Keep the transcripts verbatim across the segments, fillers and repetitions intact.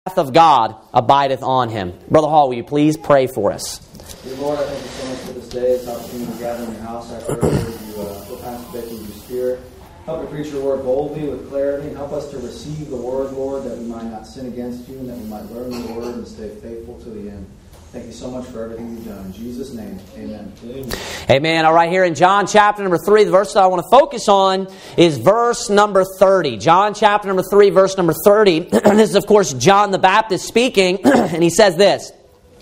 wrath of God abideth on him. Brother Hall, will you please pray for us? Dear Lord, I thank you so much for this day, this opportunity to gather in your house. I pray that you uh, fill Pastor Becky with your Spirit. Help me preach your word boldly with clarity, and help us to receive the word, Lord, that we might not sin against you, and that we might learn the word and stay faithful to the end. Thank you so much for everything you've done. In Jesus' name, amen. Amen. Amen. All right, here in John chapter number three, the verse that I want to focus on is verse number thirty. John chapter number three, verse number thirty. This is, of course, John the Baptist speaking, and he says this: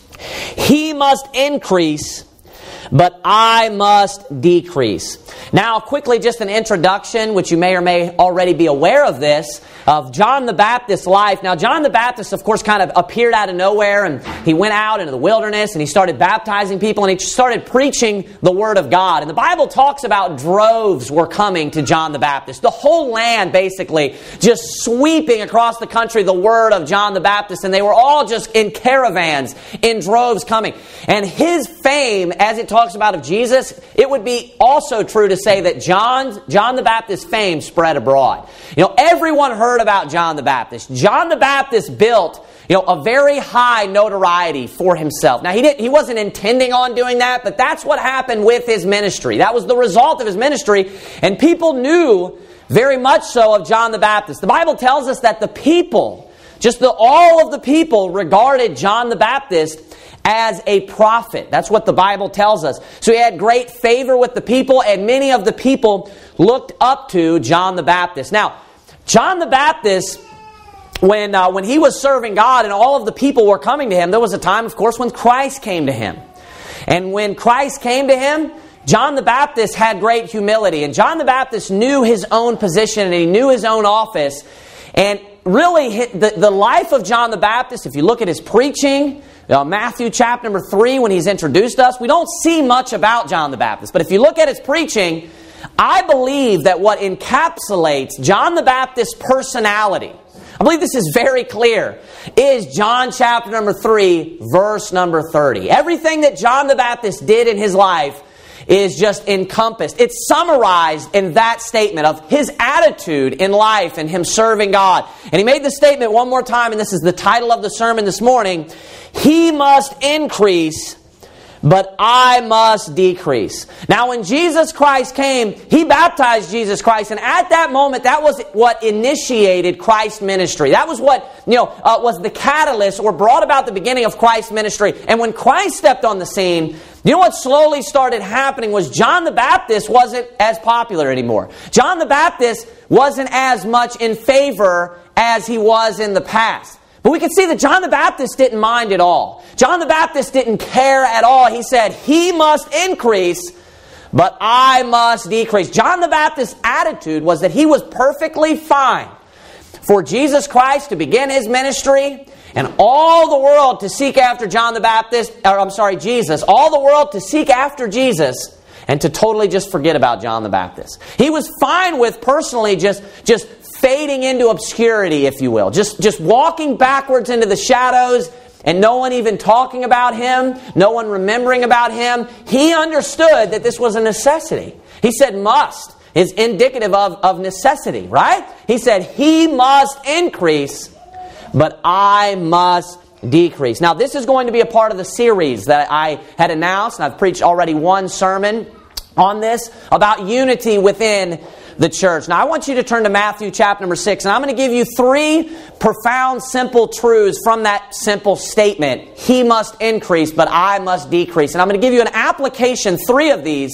"He must increase, but I must decrease." Now, quickly, just an introduction, which you may or may already be aware of this, of John the Baptist's life. Now, John the Baptist, of course, kind of appeared out of nowhere, and he went out into the wilderness, and he started baptizing people, and he started preaching the Word of God. And the Bible talks about droves were coming to John the Baptist. The whole land, basically, just sweeping across the country the Word of John the Baptist, and they were all just in caravans, in droves coming. And his fame, as it talks about of Jesus, it would be also true to say that John's, John the Baptist's fame spread abroad. You know, everyone heard about John the Baptist. John the Baptist built, you know, a very high notoriety for himself. Now, he didn't, he wasn't intending on doing that, but that's what happened with his ministry. That was the result of his ministry, and people knew very much so of John the Baptist. The Bible tells us that the people, just the, all of the people regarded John the Baptist as a prophet. That's what the Bible tells us. So he had great favor with the people, and many of the people looked up to John the Baptist. Now, John the Baptist, when uh, when he was serving God and all of the people were coming to him, there was a time, of course, when Christ came to him. And when Christ came to him, John the Baptist had great humility. And John the Baptist knew his own position, and he knew his own office. And really, the, the life of John the Baptist, if you look at his preaching, Uh, Matthew chapter number three, when he's introduced us, we don't see much about John the Baptist. But if you look at his preaching, I believe that what encapsulates John the Baptist's personality, I believe this is very clear, is John chapter number three, verse number thirty. Everything that John the Baptist did in his life is just encompassed. It's summarized in that statement of his attitude in life and him serving God. And he made the statement one more time, and this is the title of the sermon this morning: "He must increase, but I must decrease." Now, when Jesus Christ came, He baptized Jesus Christ, and at that moment, that was what initiated Christ's ministry. That was what, you know, uh, was the catalyst or brought about the beginning of Christ's ministry. And when Christ stepped on the scene, you know what slowly started happening was John the Baptist wasn't as popular anymore. John the Baptist wasn't as much in favor as he was in the past. But we can see that John the Baptist didn't mind at all. John the Baptist didn't care at all. He said, "He must increase, but I must decrease." John the Baptist's attitude was that he was perfectly fine for Jesus Christ to begin His ministry and all the world to seek after John the Baptist, or I'm sorry, Jesus, all the world to seek after Jesus and to totally just forget about John the Baptist. He was fine with personally just, just fading into obscurity, if you will. Just, just walking backwards into the shadows and no one even talking about Him, no one remembering about Him. He understood that this was a necessity. He said must is indicative of, of necessity, right? He said, "He must increase, but I must decrease." Now, this is going to be a part of the series that I had announced, and I've preached already one sermon on this, about unity within the church. Now, I want you to turn to Matthew chapter number six, and I'm going to give you three profound, simple truths from that simple statement: "He must increase, but I must decrease." And I'm going to give you an application, three of these,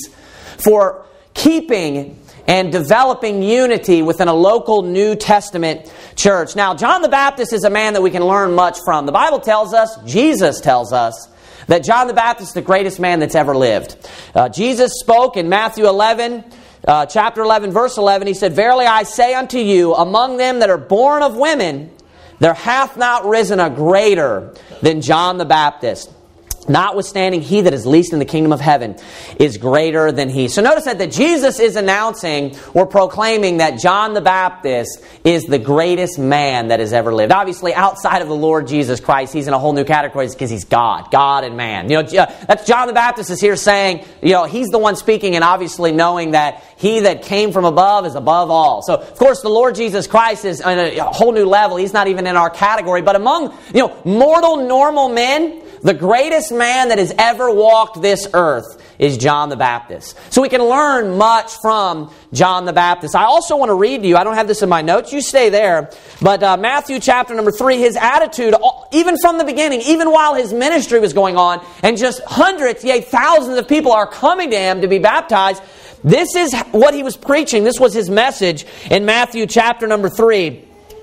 for keeping and developing unity within a local New Testament church. Now, John the Baptist is a man that we can learn much from. The Bible tells us, Jesus tells us, that John the Baptist is the greatest man that's ever lived. Uh, Jesus spoke in Matthew eleven, uh, chapter eleven, verse eleven. He said, "Verily I say unto you, among them that are born of women, there hath not risen a greater than John the Baptist. Notwithstanding, he that is least in the kingdom of heaven is greater than he. So notice that, that Jesus is announcing or proclaiming that John the Baptist is the greatest man that has ever lived. Obviously, outside of the Lord Jesus Christ, he's in a whole new category because he's God. God and man. You know, that's John the Baptist is here saying, you know, he's the one speaking, and obviously knowing that he that came from above is above all. So, of course, the Lord Jesus Christ is on a whole new level. He's not even in our category. But among, you know, mortal, normal men, the greatest man that has ever walked this earth is John the Baptist. So we can learn much from John the Baptist. I also want to read to you, I don't have this in my notes, you stay there, but uh, Matthew chapter number three, his attitude, even from the beginning, even while his ministry was going on, and just hundreds, yea, thousands of people are coming to him to be baptized, this is what he was preaching. This was his message in Matthew chapter number three.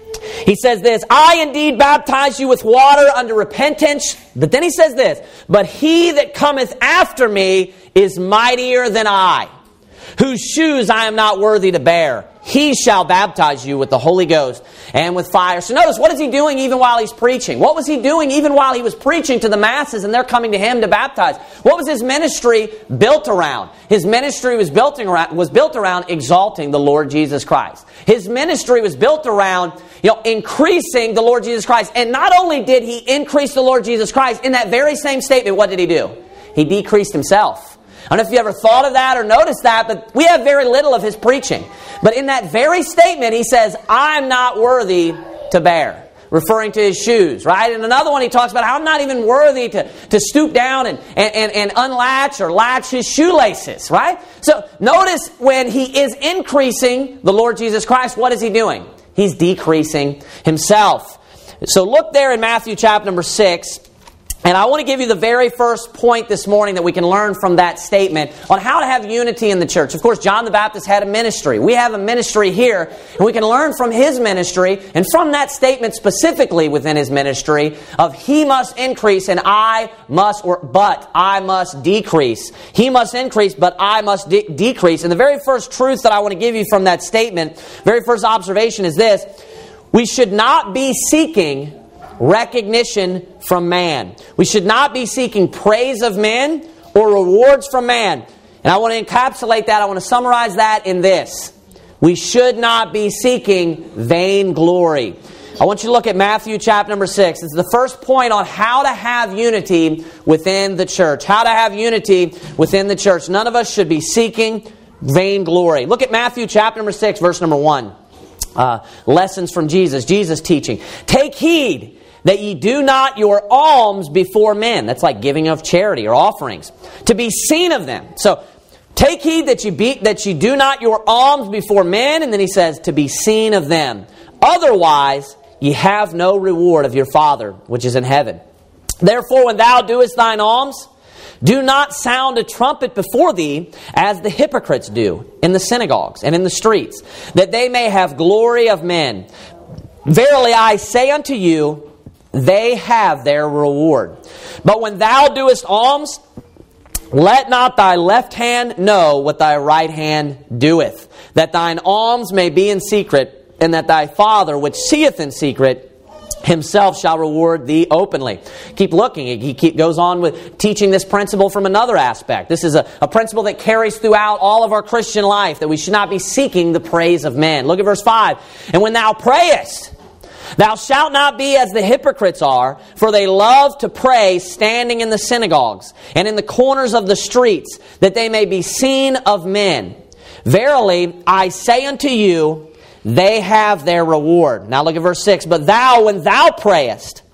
He says this, I indeed baptize you with water unto repentance. But then he says this, but he that cometh after me is mightier than I, whose shoes I am not worthy to bear. He shall baptize you with the Holy Ghost and with fire. So notice, what is he doing even while he's preaching? What was he doing even while he was preaching to the masses and they're coming to him to baptize? What was his ministry built around? His ministry was built around, was built around exalting the Lord Jesus Christ. His ministry was built around, you know, increasing the Lord Jesus Christ. And not only did he increase the Lord Jesus Christ, in that very same statement, what did he do? He decreased himself. I don't know if you ever thought of that or noticed that, but we have very little of his preaching. But in that very statement, he says, I'm not worthy to bear, referring to his shoes, right? And another one, he talks about how I'm not even worthy to, to stoop down and, and, and unlatch or latch his shoelaces, right? So notice when he is increasing the Lord Jesus Christ, what is he doing? He's decreasing himself. So look there in Matthew chapter number six. And I want to give you the very first point this morning that we can learn from that statement on how to have unity in the church. Of course, John the Baptist had a ministry. We have a ministry here, and we can learn from his ministry and from that statement specifically within his ministry of he must increase and I must, or but I must decrease. He must increase, but I must de- decrease. And the very first truth that I want to give you from that statement, very first observation is this: we should not be seeking recognition from man. We should not be seeking praise of men or rewards from man. And I want to encapsulate that. I want to summarize that in this. We should not be seeking vainglory. I want you to look at Matthew chapter number six. This is the first point on how to have unity within the church. How to have unity within the church. None of us should be seeking vainglory. Look at Matthew chapter number six, verse number one. Uh, lessons from Jesus. Jesus teaching. Take heed that ye do not your alms before men. That's like giving of charity or offerings. To be seen of them. So, take heed that you, be, that you do not your alms before men. And then he says, to be seen of them. Otherwise, ye have no reward of your Father, which is in heaven. Therefore, when thou doest thine alms, do not sound a trumpet before thee, as the hypocrites do in the synagogues and in the streets, that they may have glory of men. Verily I say unto you, they have their reward. But when thou doest alms, let not thy left hand know what thy right hand doeth, that thine alms may be in secret, and that thy Father which seeth in secret himself shall reward thee openly. Keep looking. He keep, goes on with teaching this principle from another aspect. This is a, a principle that carries throughout all of our Christian life, that we should not be seeking the praise of men. Look at verse five. And when thou prayest, thou shalt not be as the hypocrites are, for they love to pray standing in the synagogues and in the corners of the streets, that they may be seen of men. Verily, I say unto you, they have their reward. Now look at verse six. But thou, when thou prayest,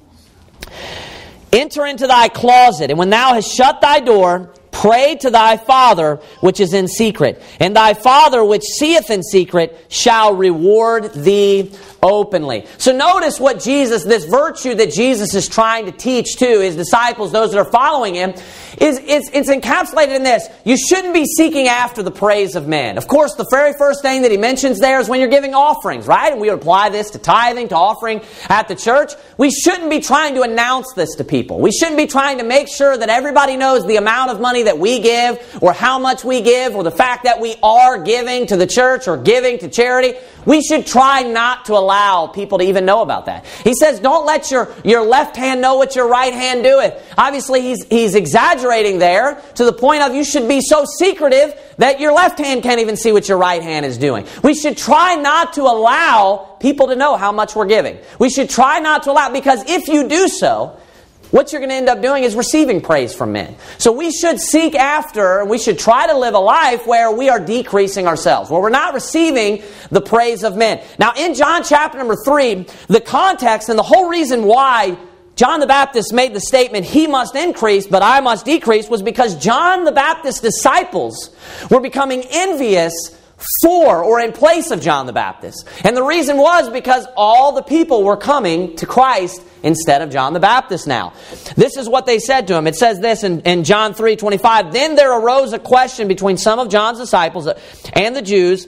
enter into thy closet, and when thou hast shut thy door, pray to thy Father which is in secret. And thy Father which seeth in secret shall reward thee openly. So notice what Jesus, this virtue that Jesus is trying to teach to his disciples, those that are following him, is it's, it's encapsulated in this. You shouldn't be seeking after the praise of men. Of course, the very first thing that he mentions there is when you're giving offerings, right? And we would apply this to tithing, to offering at the church. We shouldn't be trying to announce this to people. We shouldn't be trying to make sure that everybody knows the amount of money that we give, or how much we give, or the fact that we are giving to the church or giving to charity. We should try not to allow allow people to even know about that. He says, don't let your, your left hand know what your right hand doeth. Obviously, he's, he's exaggerating there to the point of you should be so secretive that your left hand can't even see what your right hand is doing. We should try not to allow people to know how much we're giving. We should try not to allow, because if you do so, what you're going to end up doing is receiving praise from men. So we should seek after, we should try to live a life where we are decreasing ourselves, where we're not receiving the praise of men. Now in John chapter number three, the context and the whole reason why John the Baptist made the statement, he must increase, but I must decrease, was because John the Baptist's disciples were becoming envious for or in place of John the Baptist. And the reason was because all the people were coming to Christ instead of John the Baptist now. This is what they said to him. It says this in, in John three twenty-five. Then there arose a question between some of John's disciples and the Jews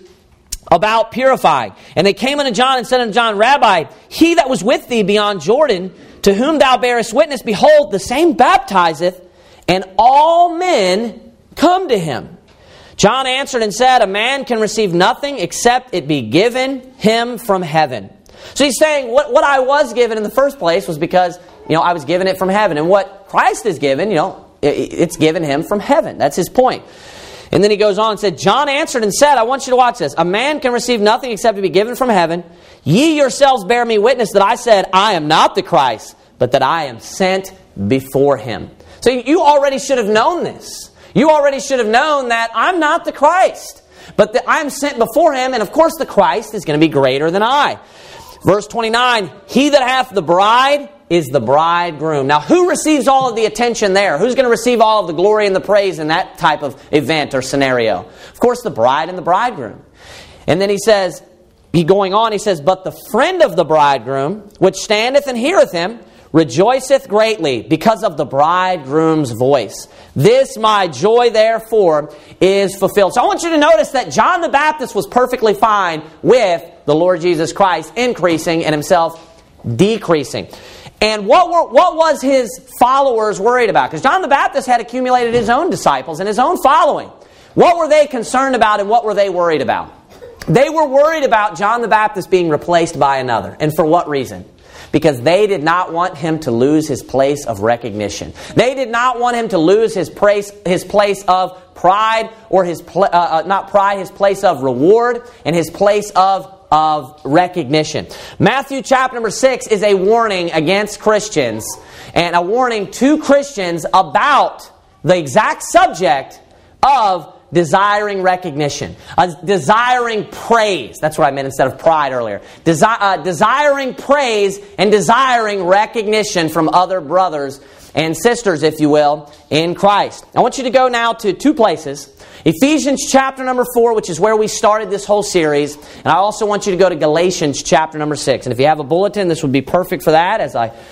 about purifying. And they came unto John and said unto John, Rabbi, he that was with thee beyond Jordan, to whom thou bearest witness, behold, the same baptizeth, and all men come to him. John answered and said, a man can receive nothing except it be given him from heaven. So he's saying what, what I was given in the first place was because, you know, I was given it from heaven. And what Christ is given, you know, it, it's given him from heaven. That's his point. And then he goes on and said, John answered and said, I want you to watch this. A man can receive nothing except to be given from heaven. Ye yourselves bear me witness that I said, I am not the Christ, but that I am sent before him. So you already should have known this. You already should have known that I'm not the Christ, but that I'm sent before him, and of course the Christ is going to be greater than I. Verse twenty-nine, he that hath the bride is the bridegroom. Now who receives all of the attention there? Who's going to receive all of the glory and the praise in that type of event or scenario? Of course the bride and the bridegroom. And then he says, he going on, he says, but the friend of the bridegroom, which standeth and heareth him, rejoiceth greatly because of the bridegroom's voice. This my joy therefore is fulfilled. So I want you to notice that John the Baptist was perfectly fine with the Lord Jesus Christ increasing and himself decreasing. And what were, what was his followers worried about? Because John the Baptist had accumulated his own disciples and his own following. What were they concerned about and what were they worried about? They were worried about John the Baptist being replaced by another. And for what reason? Because they did not want him to lose his place of recognition. They did not want him to lose his place, his place of pride, or his pl- uh, uh, not pride, his place of reward, and his place of of recognition. Matthew chapter number six is a warning against Christians, and a warning to Christians about the exact subject of desiring recognition, uh, desiring praise. That's what I meant instead of pride earlier. Desi- uh, desiring praise and desiring recognition from other brothers and sisters, if you will, in Christ. I want you to go now to two places. Ephesians chapter number four, which is where we started this whole series. And I also want you to go to Galatians chapter number six. And if you have a bulletin, this would be perfect for that, as I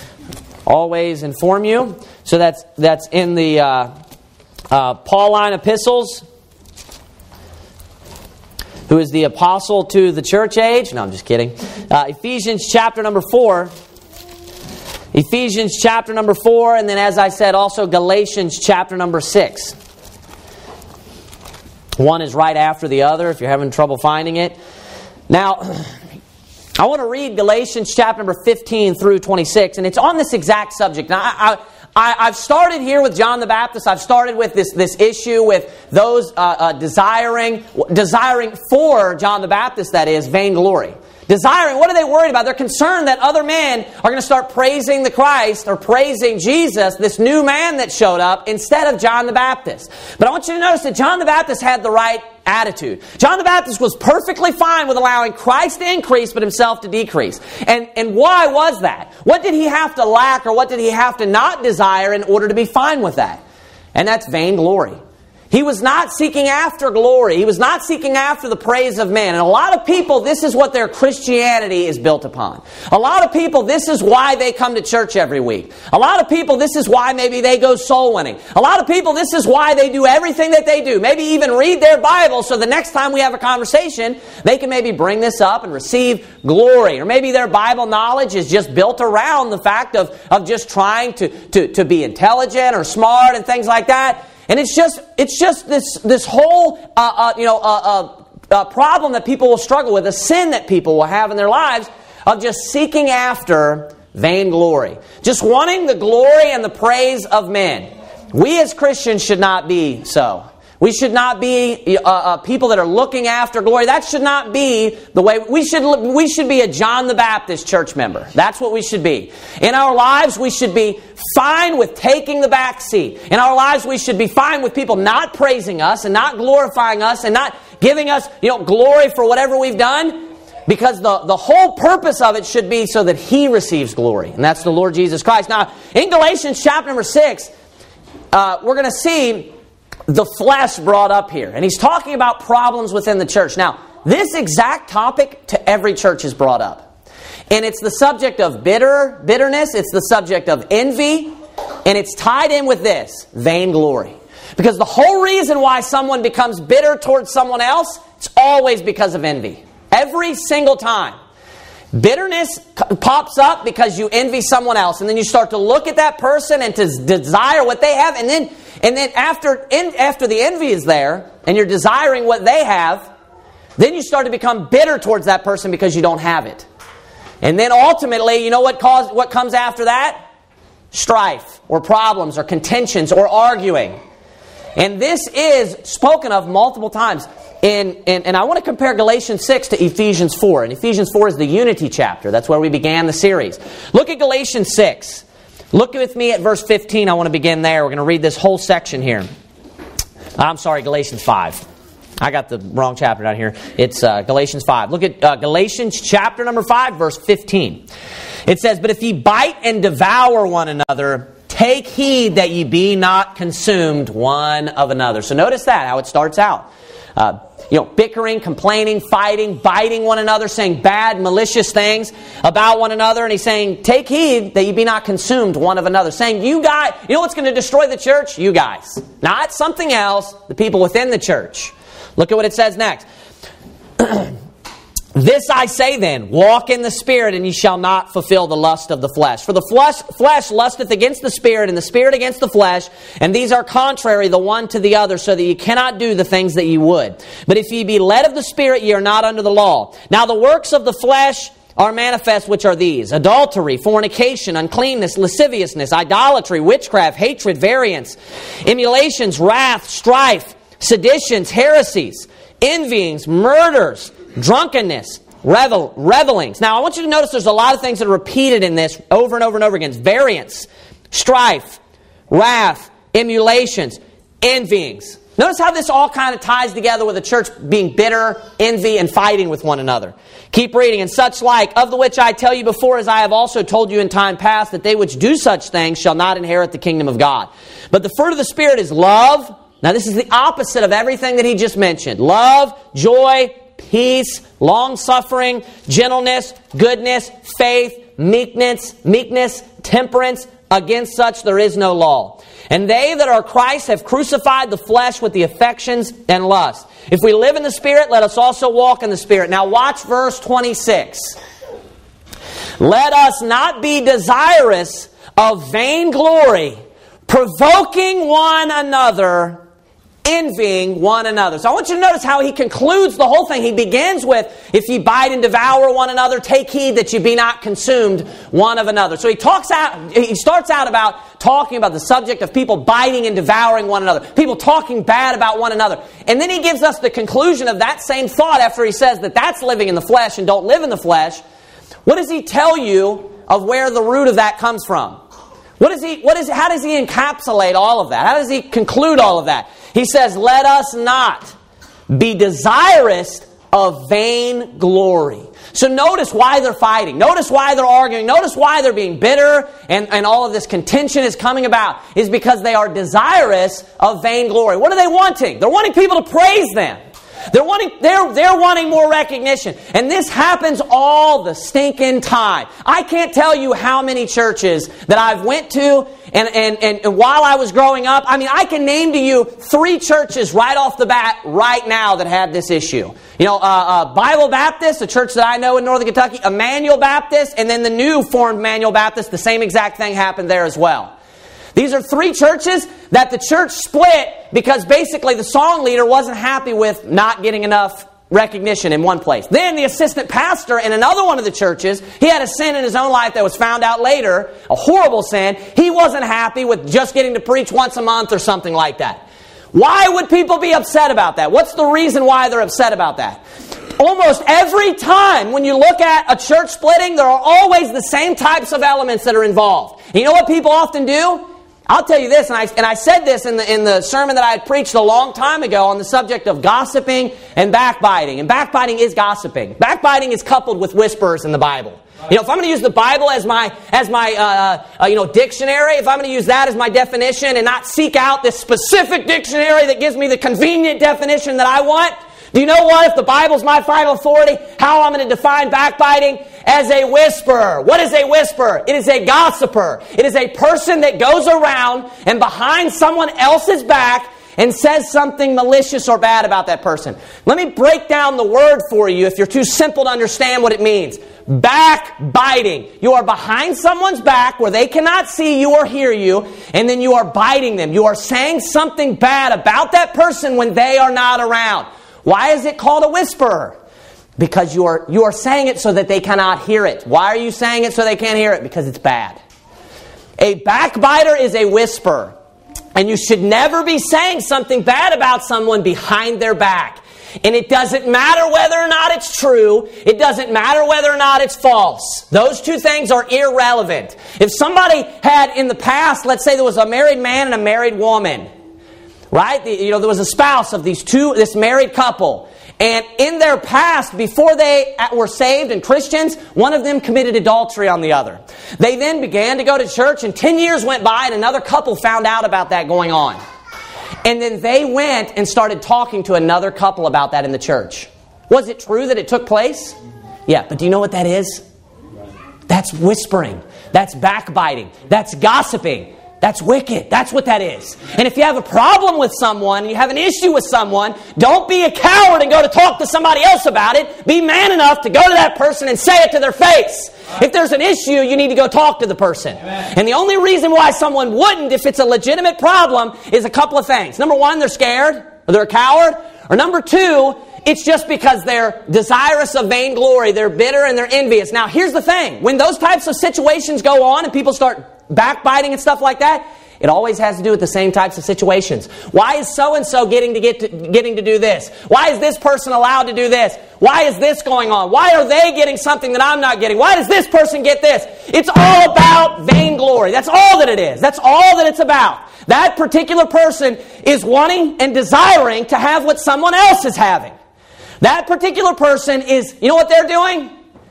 always inform you. So that's, that's in the Uh, Uh, Pauline epistles, who is the apostle to the church age. No, I'm just kidding. Uh, Ephesians chapter number four. Ephesians chapter number four, and then as I said, also Galatians chapter number six. One is right after the other if you're having trouble finding it. Now, I want to read Galatians chapter number fifteen through twenty-six, and it's on this exact subject. Now, I... I I, I've started here with John the Baptist. I've started with this, this issue with those uh, uh, desiring, desiring for John the Baptist, that is, vainglory. Desiring, what are they worried about? They're concerned that other men are going to start praising the Christ or praising Jesus, this new man that showed up, instead of John the Baptist. But I want you to notice that John the Baptist had the right attitude. John the Baptist was perfectly fine with allowing Christ to increase but himself to decrease. And, and why was that? What did he have to lack or what did he have to not desire in order to be fine with that? And that's vainglory. He was not seeking after glory. He was not seeking after the praise of man. And a lot of people, this is what their Christianity is built upon. A lot of people, this is why they come to church every week. A lot of people, this is why maybe they go soul winning. A lot of people, this is why they do everything that they do. Maybe even read their Bible so the next time we have a conversation, they can maybe bring this up and receive glory. Or maybe their Bible knowledge is just built around the fact of, of just trying to, to, to be intelligent or smart and things like that. And it's just it's just this this whole uh, uh, you know uh, uh, uh, problem that people will struggle with, a sin that people will have in their lives of just seeking after vainglory. Just wanting the glory and the praise of men. We as Christians should not be so. We should not be uh, uh, people that are looking after glory. That should not be the way. We should we should be a John the Baptist church member. That's what we should be. In our lives, we should be fine with taking the back seat. In our lives, we should be fine with people not praising us and not glorifying us and not giving us, you know, glory for whatever we've done. Because the, the whole purpose of it should be so that He receives glory. And that's the Lord Jesus Christ. Now, in Galatians chapter number six, uh, we're going to see the flesh brought up here. And he's talking about problems within the church. Now, this exact topic to every church is brought up. And it's the subject of bitter bitterness. It's the subject of envy. And it's tied in with this, vainglory. Because the whole reason why someone becomes bitter towards someone else, it's always because of envy. Every single time. Bitterness pops up because you envy someone else. And then you start to look at that person and to desire what they have. And then and then after, after the envy is there, and you're desiring what they have, then you start to become bitter towards that person because you don't have it. And then ultimately, you know what cause, what comes after that? Strife, or problems, or contentions, or arguing. And this is spoken of multiple times. In, in, and I want to compare Galatians six to Ephesians four. And Ephesians four is the unity chapter. That's where we began the series. Look at Galatians six. Look with me at verse fifteen. I want to begin there. We're going to read this whole section here. I'm sorry, Galatians five. I got the wrong chapter down here. It's uh, Galatians five. Look at uh, Galatians chapter number five, verse fifteen. It says, "But if ye bite and devour one another, take heed that ye be not consumed one of another." So notice that, how it starts out. Uh, you know, bickering, complaining, fighting, biting one another, saying bad, malicious things about one another. And he's saying, take heed that you be not consumed one of another. Saying, you guys, you know what's going to destroy the church? You guys. Not something else, the people within the church. Look at what it says next. "This I say then, walk in the Spirit, and ye shall not fulfill the lust of the flesh. For the flesh, flesh lusteth against the Spirit, and the Spirit against the flesh, and these are contrary the one to the other, so that ye cannot do the things that ye would. But if ye be led of the Spirit, ye are not under the law. Now the works of the flesh are manifest, which are these: adultery, fornication, uncleanness, lasciviousness, idolatry, witchcraft, hatred, variance, emulations, wrath, strife, seditions, heresies, envyings, murders, drunkenness, revel, revelings." Now, I want you to notice there's a lot of things that are repeated in this over and over and over again. Variance, strife, wrath, emulations, envyings. Notice how this all kind of ties together with the church being bitter, envy, and fighting with one another. Keep reading. "And such like, of the which I tell you before, as I have also told you in time past, that they which do such things shall not inherit the kingdom of God. But the fruit of the Spirit is love." Now, this is the opposite of everything that he just mentioned. Love, joy, peace, long-suffering, gentleness, goodness, faith, meekness, meekness, temperance. Against such there is no law. "And they that are Christ have crucified the flesh with the affections and lusts. If we live in the Spirit, let us also walk in the Spirit." Now watch verse twenty-six. "Let us not be desirous of vainglory, provoking one another, envying one another." So I want you to notice how he concludes the whole thing. He begins with, "If ye bite and devour one another, take heed that ye be not consumed one of another." So he talks out, he starts out about talking about the subject of people biting and devouring one another, people talking bad about one another. And then he gives us the conclusion of that same thought after he says that that's living in the flesh and don't live in the flesh. What does he tell you of where the root of that comes from? What is he, what is, how does he encapsulate all of that? How does he conclude all of that? He says, "Let us not be desirous of vain glory." So notice why they're fighting. Notice why they're arguing. Notice why they're being bitter and, and all of this contention is coming about. Is because they are desirous of vain glory. What are they wanting? They're wanting people to praise them. They're wanting, they're, they're wanting more recognition. And this happens all the stinking time. I can't tell you how many churches that I've went to and, and, and, and while I was growing up, I mean, I can name to you three churches right off the bat right now that had this issue. You know, uh, uh, Bible Baptist, a church that I know in Northern Kentucky, Emmanuel Baptist, and then the new formed Emmanuel Baptist, the same exact thing happened there as well. These are three churches that the church split because basically the song leader wasn't happy with not getting enough recognition in one place. Then the assistant pastor in another one of the churches, he had a sin in his own life that was found out later, a horrible sin. He wasn't happy with just getting to preach once a month or something like that. Why would people be upset about that? What's the reason why they're upset about that? Almost every time when you look at a church splitting, there are always the same types of elements that are involved. And you know what people often do? I'll tell you this, and I, and I said this in the, in the sermon that I had preached a long time ago on the subject of gossiping and backbiting. And backbiting is gossiping. Backbiting is coupled with whisperers in the Bible. You know, if I'm going to use the Bible as my as my uh, uh, you know dictionary, if I'm going to use that as my definition and not seek out this specific dictionary that gives me the convenient definition that I want, do you know what? If the Bible's my final authority, how I'm going to define backbiting? As a whisperer. What is a whisperer? It is a gossiper. It is a person that goes around and behind someone else's back and says something malicious or bad about that person. Let me break down the word for you if you're too simple to understand what it means. Backbiting. You are behind someone's back where they cannot see you or hear you, and then you are biting them. You are saying something bad about that person when they are not around. Why is it called a whisperer? Because you are you are saying it so that they cannot hear it. Why are you saying it so they can't hear it? Because it's bad. A backbiter is a whisperer. And you should never be saying something bad about someone behind their back. And it doesn't matter whether or not it's true. It doesn't matter whether or not it's false. Those two things are irrelevant. If somebody had in the past, let's say there was a married man and a married woman, right? The, you know, there was a spouse of these two, this married couple. And in their past, before they were saved and Christians, one of them committed adultery on the other. They then began to go to church, and ten years went by, and another couple found out about that going on. And then they went and started talking to another couple about that in the church. Was it true that it took place? Yeah, but do you know what that is? That's whispering. That's backbiting. That's gossiping. That's wicked. That's what that is. And if you have a problem with someone, you have an issue with someone, don't be a coward and go to talk to somebody else about it. Be man enough to go to that person and say it to their face. If there's an issue, you need to go talk to the person. Amen. And the only reason why someone wouldn't, if it's a legitimate problem, is a couple of things. Number one, they're scared, or they're a coward. Or number two, it's just because they're desirous of vainglory. They're bitter and they're envious. Now, here's the thing. When those types of situations go on and people start backbiting and stuff like that, it always has to do with the same types of situations. Why is so-and-so getting to get to, getting to do this? Why is this person allowed to do this? Why is this going on? Why are they getting something that I'm not getting? Why does this person get this? It's all about vainglory. That's all that it is. That's all that it's about. That particular person is wanting and desiring to have what someone else is having. That particular person is, you know what they're doing?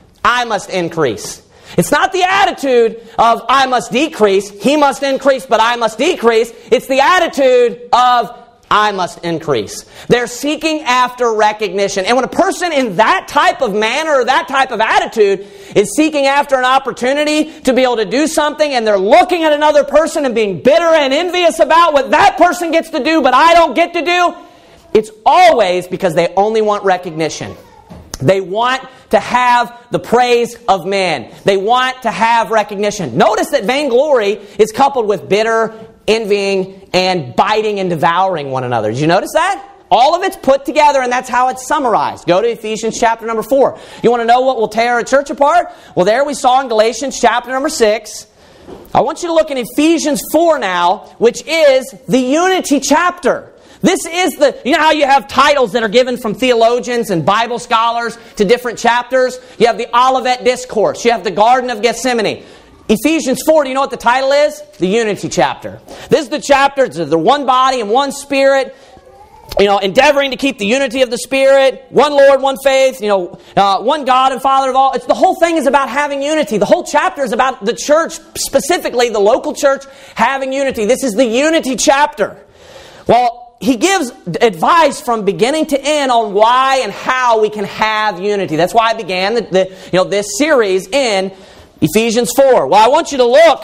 I must increase. It's not the attitude of I must decrease, he must increase, but I must decrease. It's the attitude of I must increase. They're seeking after recognition. And when a person in that type of manner or that type of attitude is seeking after an opportunity to be able to do something, and they're looking at another person and being bitter and envious about what that person gets to do but I don't get to do, it's always because they only want recognition. They want to have the praise of men. They want to have recognition. Notice that vainglory is coupled with bitter, envying, and biting and devouring one another. Did you notice that? All of it's put together, and that's how it's summarized. Go to Ephesians chapter number four. You want to know what will tear a church apart? Well, there we saw in Galatians chapter number six. I want you to look in Ephesians four now, which is the unity chapter. This is the, you know how you have titles that are given from theologians and Bible scholars to different chapters? You have the Olivet Discourse. You have the Garden of Gethsemane. Ephesians four, do you know what the title is? The Unity chapter. This is the chapter, it's the one body and one Spirit, you know, endeavoring to keep the unity of the Spirit, one Lord, one faith, you know, uh, one God and Father of all. It's, the whole thing is about having unity. The whole chapter is about the church, specifically the local church, having unity. This is the Unity chapter. Well, he gives advice from beginning to end on why and how we can have unity. That's why I began the, the, you know, this series in Ephesians four. Well, I want you to look.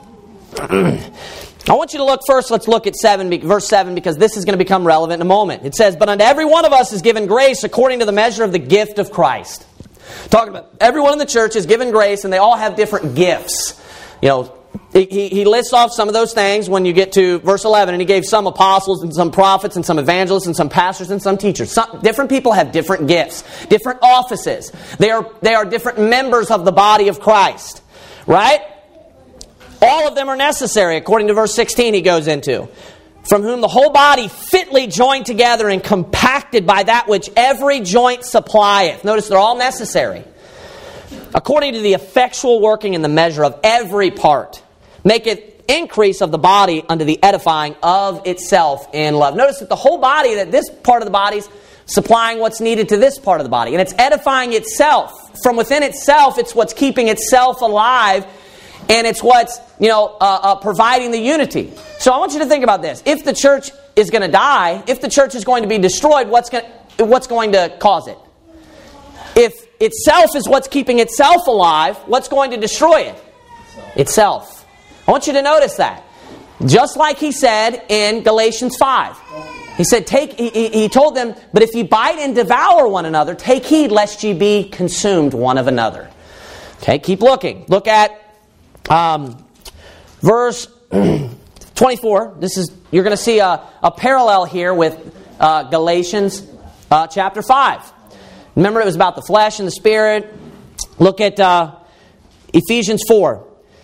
I want you to look first. Let's look at seven, verse seven, because this is going to become relevant in a moment. It says, "But unto every one of us is given grace according to the measure of the gift of Christ." Talking about everyone in the church is given grace, and they all have different gifts. You know, He, he lists off some of those things when you get to verse eleven, and he gave some apostles and some prophets and some evangelists and some pastors and some teachers. Some, different people have different gifts, different offices. They are, they are different members of the body of Christ. Right? All of them are necessary, according to verse sixteen he goes into. From whom the whole body fitly joined together and compacted by that which every joint supplieth. Notice they're all necessary. According to the effectual working in the measure of every part, make it increase of the body unto the edifying of itself in love. Notice that the whole body, that this part of the body is supplying what's needed to this part of the body. And it's edifying itself. From within itself, it's what's keeping itself alive. And it's what's, you know, uh, uh, providing the unity. So I want you to think about this. If the church is going to die, if the church is going to be destroyed, what's going, what's going to cause it? If itself is what's keeping itself alive, what's going to destroy it? Itself. I want you to notice that. Just like he said in Galatians five. He said, "Take." He, he told them, "But if ye bite and devour one another, take heed lest ye be consumed one of another." Okay, keep looking. Look at um, verse twenty-four. This is you're going to see a, a parallel here with uh, Galatians uh, chapter five. Remember, it was about the flesh and the spirit. Look at uh, Ephesians four.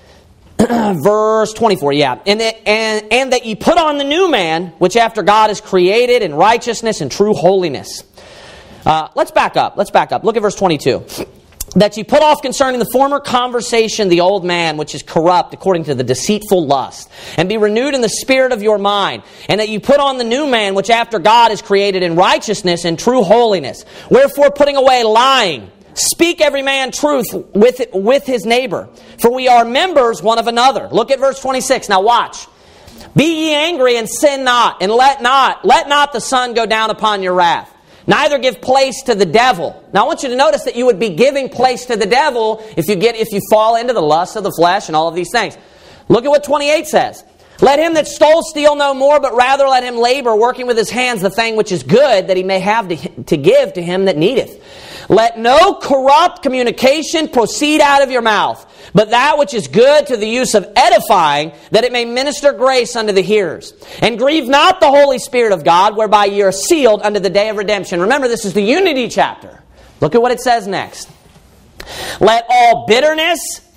Verse twenty-four, yeah. And, it, and, and that ye put on the new man, which after God is created in righteousness and true holiness. Uh, let's back up. Let's back up. Look at verse twenty-two. That ye put off concerning the former conversation the old man, which is corrupt according to the deceitful lust, and be renewed in the spirit of your mind, and that ye put on the new man, which after God is created in righteousness and true holiness. Wherefore, putting away lying, speak every man truth with, with his neighbor, for we are members one of another. Look at verse twenty-six. Now watch. Be ye angry and sin not, and let not, let not the sun go down upon your wrath. Neither give place to the devil. Now I want you to notice that you would be giving place to the devil if you get if you fall into the lust of the flesh and all of these things. Look at what twenty-eight says. Let him that stole steal no more, but rather let him labor, working with his hands the thing which is good, that he may have to, to give to him that needeth. Let no corrupt communication proceed out of your mouth, but that which is good to the use of edifying, that it may minister grace unto the hearers. And grieve not the Holy Spirit of God, whereby ye are sealed unto the day of redemption. Remember, this is the unity chapter. Look at what it says next. Let all bitterness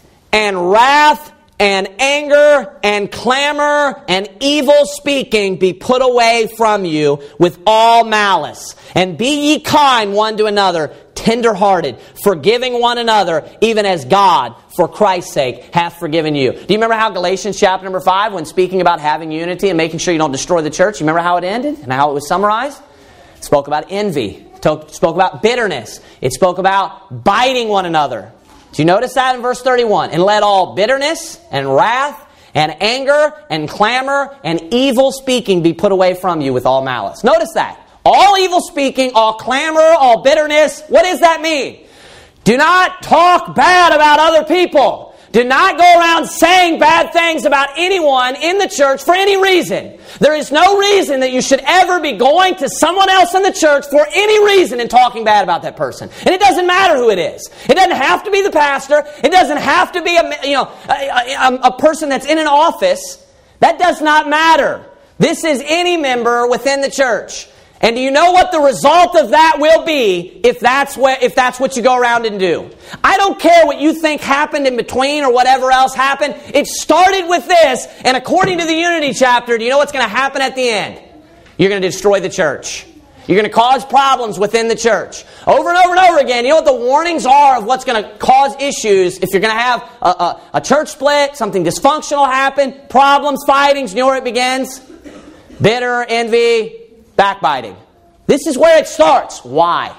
and wrath and anger and clamor and evil speaking be put away from you with all malice. And be ye kind one to another, tender-hearted, forgiving one another, even as God, for Christ's sake, hath forgiven you. Do you remember how Galatians chapter number five, when speaking about having unity and making sure you don't destroy the church, you remember how it ended and how it was summarized? It spoke about envy. It spoke about bitterness. It spoke about biting one another. Do you notice that in verse thirty-one? And let all bitterness and wrath and anger and clamor and evil speaking be put away from you with all malice. Notice that. All evil speaking, all clamor, all bitterness. What does that mean? Do not talk bad about other people. Do not go around saying bad things about anyone in the church for any reason. There is no reason that you should ever be going to someone else in the church for any reason and talking bad about that person. And it doesn't matter who it is. It doesn't have to be the pastor. It doesn't have to be a, you know, a, a, a person that's in an office. That does not matter. This is any member within the church. And do you know what the result of that will be if that's what, if that's what you go around and do? I don't care what you think happened in between or whatever else happened. It started with this, and according to the Unity chapter, do you know what's going to happen at the end? You're going to destroy the church. You're going to cause problems within the church. Over and over and over again, you know what the warnings are of what's going to cause issues if you're going to have a, a, a church split, something dysfunctional happen, problems, fightings. You know where it begins? Bitter, envy, backbiting. This is where it starts. Why?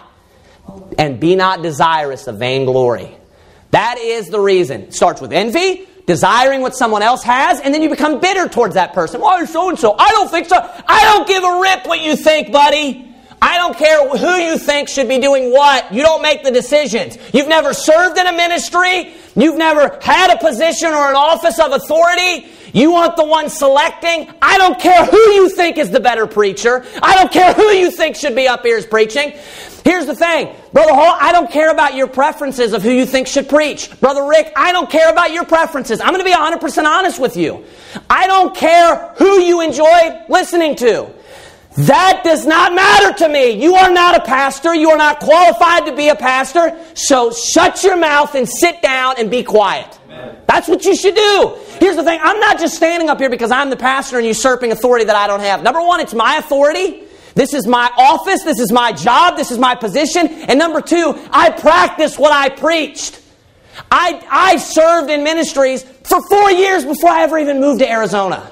And be not desirous of vainglory. That is the reason. It starts with envy, desiring what someone else has, and then you become bitter towards that person. Why are so-and-so? I don't think so. I don't give a rip what you think, buddy. I don't care who you think should be doing what. You don't make the decisions. You've never served in a ministry. You've never had a position or an office of authority. You want the one selecting. I don't care who you think is the better preacher. I don't care who you think should be up here as preaching. Here's the thing. Brother Hall, I don't care about your preferences of who you think should preach. Brother Rick, I don't care about your preferences. I'm going to be one hundred percent honest with you. I don't care who you enjoy listening to. That does not matter to me. You are not a pastor. You are not qualified to be a pastor. So shut your mouth and sit down and be quiet. Amen. That's what you should do. Here's the thing. I'm not just standing up here because I'm the pastor and usurping authority that I don't have. Number one, it's my authority. This is my office. This is my job. This is my position. And number two, I practice what I preached. I, I served in ministries for four years before I ever even moved to Arizona.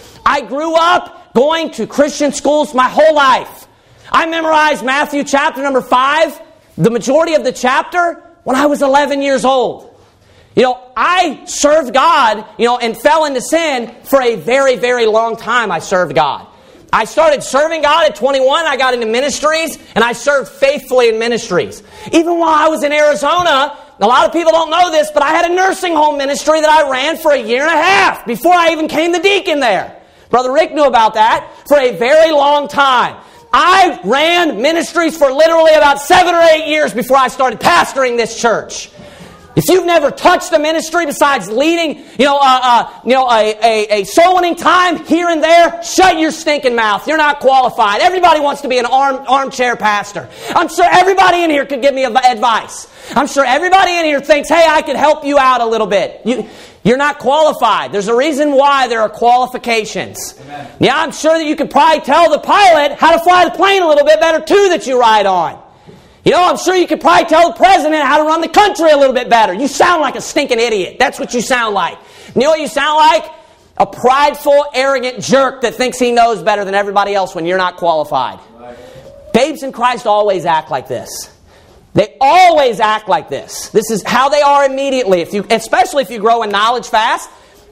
I grew up going to Christian schools my whole life. I memorized Matthew chapter number five, the majority of the chapter, when I was eleven years old. You know, I served God, you know, and fell into sin for a very, very long time. I served God. I started serving God at twenty-one. I got into ministries, and I served faithfully in ministries. Even while I was in Arizona, a lot of people don't know this, but I had a nursing home ministry that I ran for a year and a half before I even came the deacon there. Brother Rick knew about that for a very long time. I ran ministries for literally about seven or eight years before I started pastoring this church. If you've never touched a ministry besides leading, you know, uh, uh, you know, a, a, a soul winning time here and there, shut your stinking mouth. You're not qualified. Everybody wants to be an arm, armchair pastor. I'm sure everybody in here could give me advice. I'm sure everybody in here thinks, hey, I could help you out a little bit. You, you're not qualified. There's a reason why there are qualifications. Amen. Yeah, I'm sure that you could probably tell the pilot how to fly the plane a little bit better too that you ride on. You know, I'm sure you could probably tell the president how to run the country a little bit better. You sound like a stinking idiot. That's what you sound like. You know what you sound like? A prideful, arrogant jerk that thinks he knows better than everybody else when you're not qualified. Right. Babes in Christ always act like this. They always act like this. This is how they are immediately. If you, especially if you grow in knowledge fast,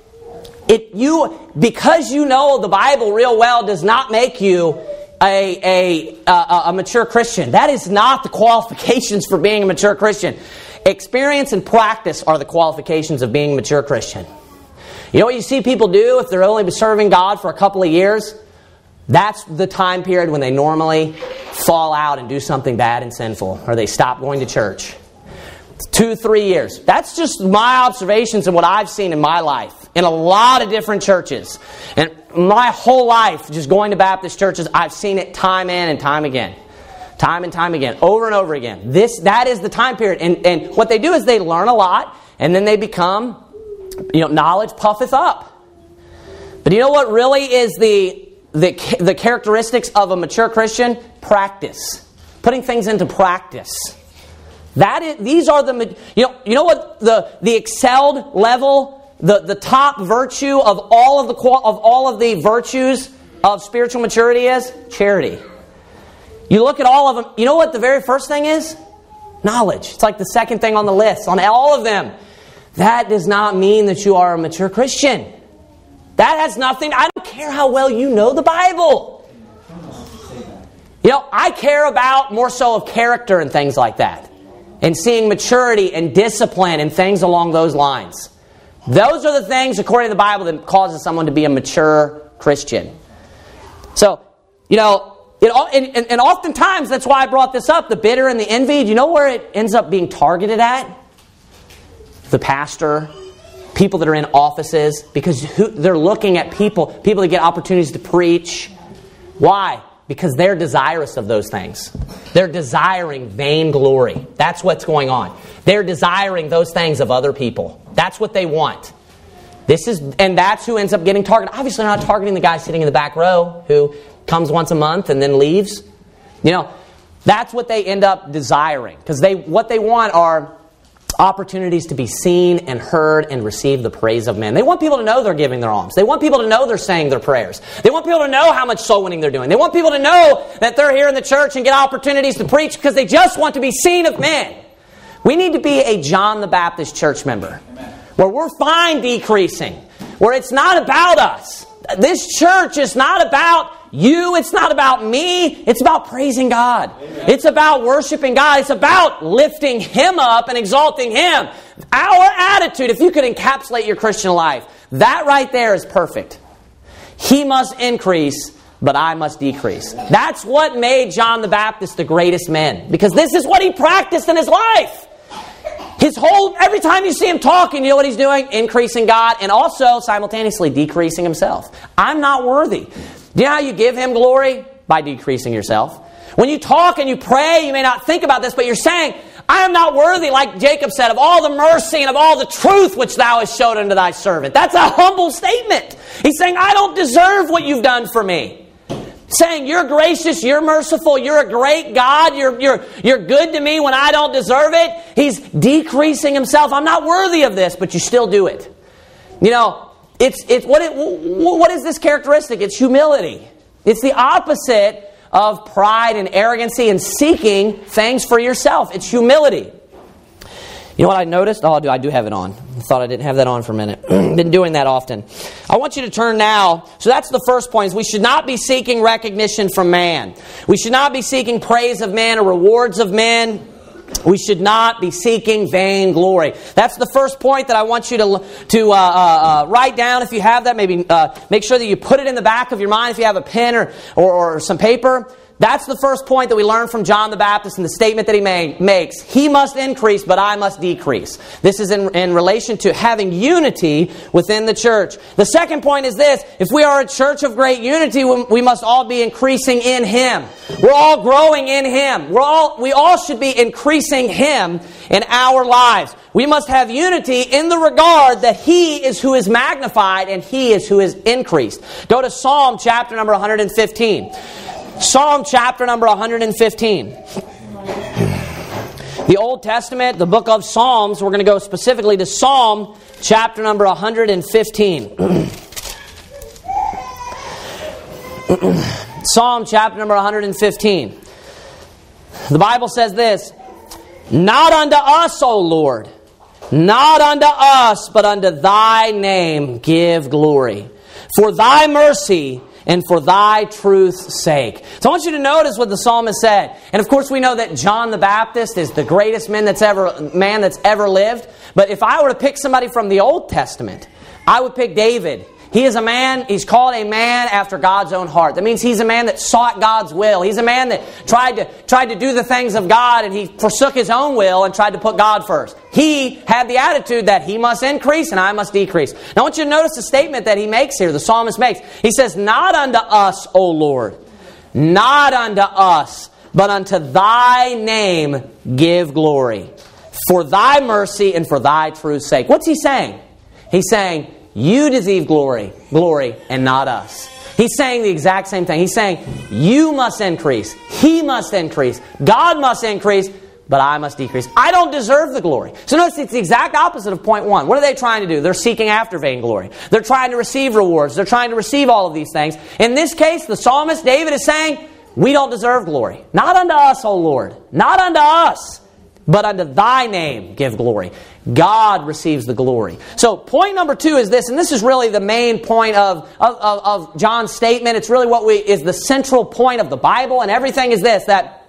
it you because you know the Bible real well does not make you a a, a a mature Christian. That is not the qualifications for being a mature Christian. Experience and practice are the qualifications of being a mature Christian. You know what you see people do if they're only serving God for a couple of years? That's the time period when they normally fall out and do something bad and sinful, or they stop going to church. Two, three years. That's just my observations and what I've seen in my life in a lot of different churches. And my whole life, just going to Baptist churches, I've seen it time in and time again. Time and time again. Over and over again. This, that is the time period. And, and what they do is they learn a lot, and then they become, you know, knowledge puffeth up. But you know what really is the The, the characteristics of a mature Christian? Practice. Putting things into practice. That is, these are the, you know, you know what the, the excelled level, the, the top virtue of all of the of all of the virtues of spiritual maturity is? Charity. You look at all of them, you know what the very first thing is? Knowledge. It's like the second thing on the list, on all of them. That does not mean that you are a mature Christian. That has nothing, I don't care how well you know the Bible. You know, I care about more so of character and things like that. And seeing maturity and discipline and things along those lines. Those are the things, according to the Bible, that causes someone to be a mature Christian. So, you know, it, and, and oftentimes, that's why I brought this up, the bitter and the envied. You know where it ends up being targeted at? The pastor. People that are in offices, because who, they're looking at people, people that get opportunities to preach. Why? Because they're desirous of those things. They're desiring vainglory. That's what's going on. They're desiring those things of other people. That's what they want. This is, and that's who ends up getting targeted. Obviously, they're not targeting the guy sitting in the back row who comes once a month and then leaves. You know, that's what they end up desiring, because they what they want are opportunities to be seen and heard and receive the praise of men. They want people to know they're giving their alms. They want people to know they're saying their prayers. They want people to know how much soul winning they're doing. They want people to know that they're here in the church and get opportunities to preach because they just want to be seen of men. We need to be a John the Baptist church member. Amen. Where we're fine decreasing. Where it's not about us. This church is not about you. It's not about me. It's about praising God. Amen. It's about worshiping God. It's about lifting Him up and exalting Him. Our attitude, if you could encapsulate your Christian life, that right there is perfect. He must increase, but I must decrease. That's what made John the Baptist the greatest man, because this is what he practiced in his life. His whole, every time you see him talking, you know what he's doing? Increasing God and also simultaneously decreasing himself. I'm not worthy. Do you know how you give him glory? By decreasing yourself. When you talk and you pray, you may not think about this, but you're saying, I am not worthy, like Jacob said, of all the mercy and of all the truth which thou hast showed unto thy servant. That's a humble statement. He's saying, I don't deserve what you've done for me. Saying, you're gracious, you're merciful, you're a great God, you're, you're, you're good to me when I don't deserve it. He's decreasing himself. I'm not worthy of this, but you still do it. You know, it's, it's, what, it, what is this characteristic? It's humility. It's the opposite of pride and arrogancy and seeking things for yourself. It's humility. You know what I noticed? Oh, I do, I do have it on. I thought I didn't have that on for a minute. Been doing that often. I want you to turn now. So that's the first point. Is we should not be seeking recognition from man. We should not be seeking praise of man or rewards of men. We should not be seeking vain glory. That's the first point that I want you to, to uh, uh, write down. If you have that, maybe uh, make sure that you put it in the back of your mind if you have a pen or, or, or some paper. That's the first point that we learn from John the Baptist in the statement that he made, makes. He must increase, but I must decrease. This is in, in relation to having unity within the church. The second point is this. If we are a church of great unity, we must all be increasing in Him. We're all growing in Him. We're all, we all should be increasing Him in our lives. We must have unity in the regard that He is who is magnified and He is who is increased. Go to Psalm chapter number one hundred fifteen. Psalm chapter number one hundred fifteen. The Old Testament, the book of Psalms, we're going to go specifically to Psalm chapter number one hundred fifteen. Psalm chapter number one hundred fifteen. The Bible says this, not unto us, O Lord, not unto us, but unto Thy name give glory. For Thy mercy and for Thy truth's sake. So I want you to notice what the psalmist said. And of course we know that John the Baptist is the greatest man that's ever, man that's ever lived. But if I were to pick somebody from the Old Testament, I would pick David. He is a man, he's called a man after God's own heart. That means he's a man that sought God's will. He's a man that tried to tried to do the things of God, and he forsook his own will and tried to put God first. He had the attitude that he must increase and I must decrease. Now I want you to notice the statement that he makes here, the psalmist makes. He says, not unto us, O Lord, not unto us, but unto Thy name give glory, for Thy mercy and for Thy truth's sake. What's he saying? He's saying, you deserve glory, glory, and not us. He's saying the exact same thing. He's saying, you must increase. He must increase. God must increase, but I must decrease. I don't deserve the glory. So notice it's the exact opposite of point one. What are they trying to do? They're seeking after vainglory. They're trying to receive rewards. They're trying to receive all of these things. In this case, the psalmist David is saying, we don't deserve glory. Not unto us, O Lord. Not unto us, but unto Thy name give glory. God receives the glory. So point number two is this, and this is really the main point of, of, of, of John's statement. It's really what we is the central point of the Bible and everything is this, that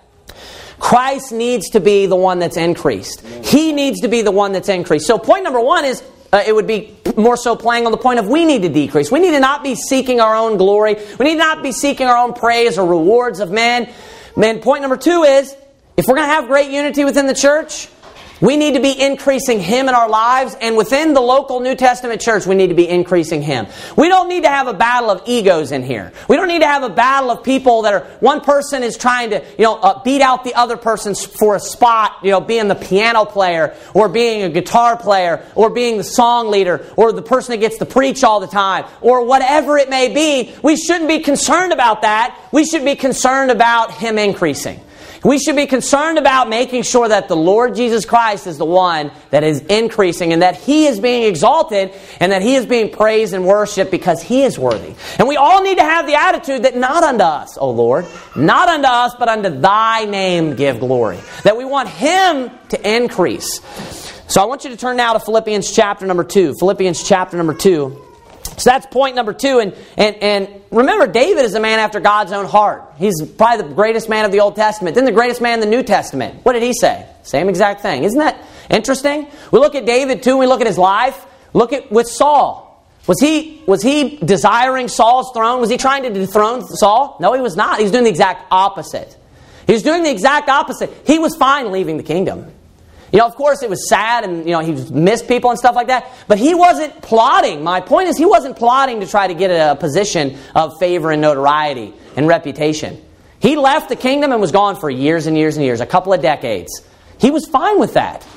Christ needs to be the one that's increased. He needs to be the one that's increased. So point number one is, uh, it would be more so playing on the point of we need to decrease. We need to not be seeking our own glory. We need to not be seeking our own praise or rewards of men. And point number two is, if we're going to have great unity within the church, we need to be increasing Him in our lives, and within the local New Testament church, we need to be increasing Him. We don't need to have a battle of egos in here. We don't need to have a battle of people that are, one person is trying to, you know, uh, beat out the other person for a spot, you know, being the piano player, or being a guitar player, or being the song leader, or the person that gets to preach all the time, or whatever it may be. We shouldn't be concerned about that. We should be concerned about Him increasing. We should be concerned about making sure that the Lord Jesus Christ is the one that is increasing and that He is being exalted and that He is being praised and worshipped because He is worthy. And we all need to have the attitude that not unto us, O Lord, not unto us, but unto Thy name give glory. That we want Him to increase. So I want you to turn now to Philippians chapter number two. Philippians chapter number two. So that's point number two. And, and, and remember, David is a man after God's own heart. He's probably the greatest man of the Old Testament. Then the greatest man in the New Testament. What did he say? Same exact thing. Isn't that interesting? We look at David too, and we look at his life. Look at with Saul. Was he, was he desiring Saul's throne? Was he trying to dethrone Saul? No, he was not. He was doing the exact opposite. He was doing the exact opposite. He was fine leaving the kingdom. You know, of course, it was sad and, you know, he missed people and stuff like that. But he wasn't plotting. My point is, he wasn't plotting to try to get a position of favor and notoriety and reputation. He left the kingdom and was gone for years and years and years, a couple of decades. He was fine with that.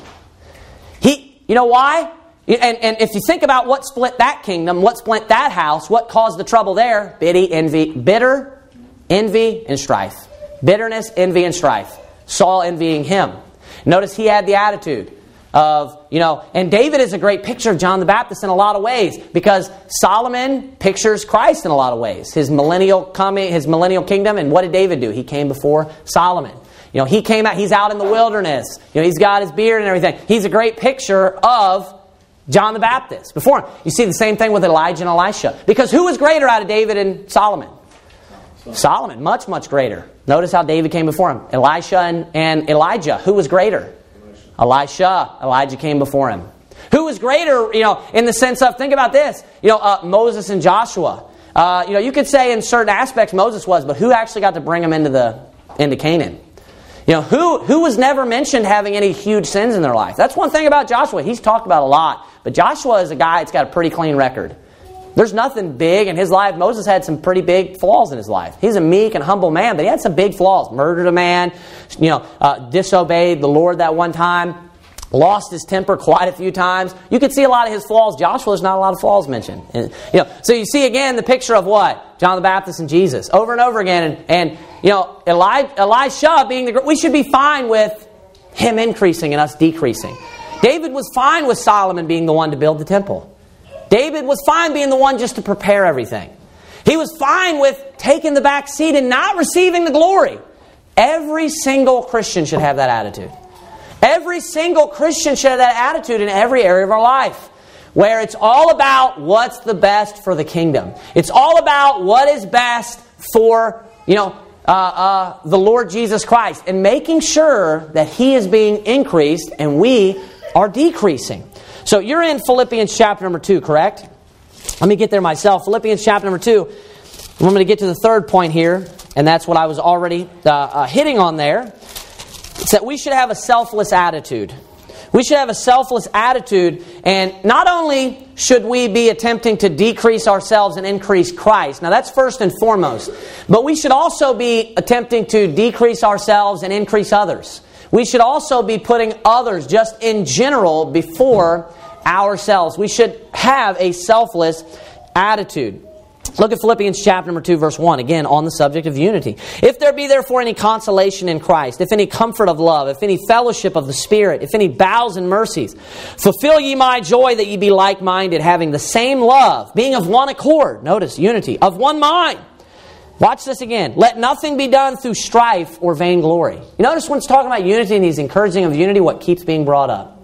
He, you know why? And, and if you think about what split that kingdom, what split that house, what caused the trouble there? Bitter, envy, bitter, envy, and strife. Bitterness, envy, and strife. Saul envying him. Notice he had the attitude of, you know, and David is a great picture of John the Baptist in a lot of ways, because Solomon pictures Christ in a lot of ways. His millennial coming, his millennial kingdom, and what did David do? He came before Solomon. You know, he came out, he's out in the wilderness. You know, he's got his beard and everything. He's a great picture of John the Baptist before him. You see the same thing with Elijah and Elisha. Because who was greater out of David and Solomon? Solomon. Solomon, much, much greater. Notice how David came before him. Elisha and, and Elijah, who was greater? Elisha. Elisha. Elijah came before him. Who was greater, you know, in the sense of, think about this, you know, uh, Moses and Joshua. Uh, you know, you could say in certain aspects Moses was, but who actually got to bring him into the into Canaan? You know, who who was never mentioned having any huge sins in their life? That's one thing about Joshua. He's talked about a lot. But Joshua is a guy that's got a pretty clean record. There's nothing big in his life. Moses had some pretty big flaws in his life. He's a meek and humble man, but he had some big flaws. Murdered a man, you know, uh, disobeyed the Lord that one time, lost his temper quite a few times. You could see a lot of his flaws. Joshua, there's not a lot of flaws mentioned. And, you know, so you see again the picture of what? John the Baptist and Jesus over and over again. And, and you know, Eli, Elisha being the, we should be fine with him increasing and us decreasing. David was fine with Solomon being the one to build the temple. David was fine being the one just to prepare everything. He was fine with taking the back seat and not receiving the glory. Every single Christian should have that attitude. Every single Christian should have that attitude in every area of our life, where it's all about what's the best for the kingdom. It's all about what is best for, you know, uh, uh, the Lord Jesus Christ, and making sure that He is being increased and we are decreasing. So you're in Philippians chapter number two, correct? Let me get there myself. Philippians chapter number two. I'm going to get to the third point here, and that's what I was already uh, uh, hitting on there. It's that we should have a selfless attitude. We should have a selfless attitude, and not only should we be attempting to decrease ourselves and increase Christ. Now that's first and foremost. But we should also be attempting to decrease ourselves and increase others. We should also be putting others just in general before ourselves. We should have a selfless attitude. Look at Philippians chapter number two, verse one, again on the subject of unity. If there be therefore any consolation in Christ, if any comfort of love, if any fellowship of the Spirit, if any bowels and mercies, fulfill ye my joy that ye be like-minded, having the same love, being of one accord. Notice, unity, of one mind. Watch this again. Let nothing be done through strife or vainglory. You notice when it's talking about unity and he's encouraging of unity, what keeps being brought up?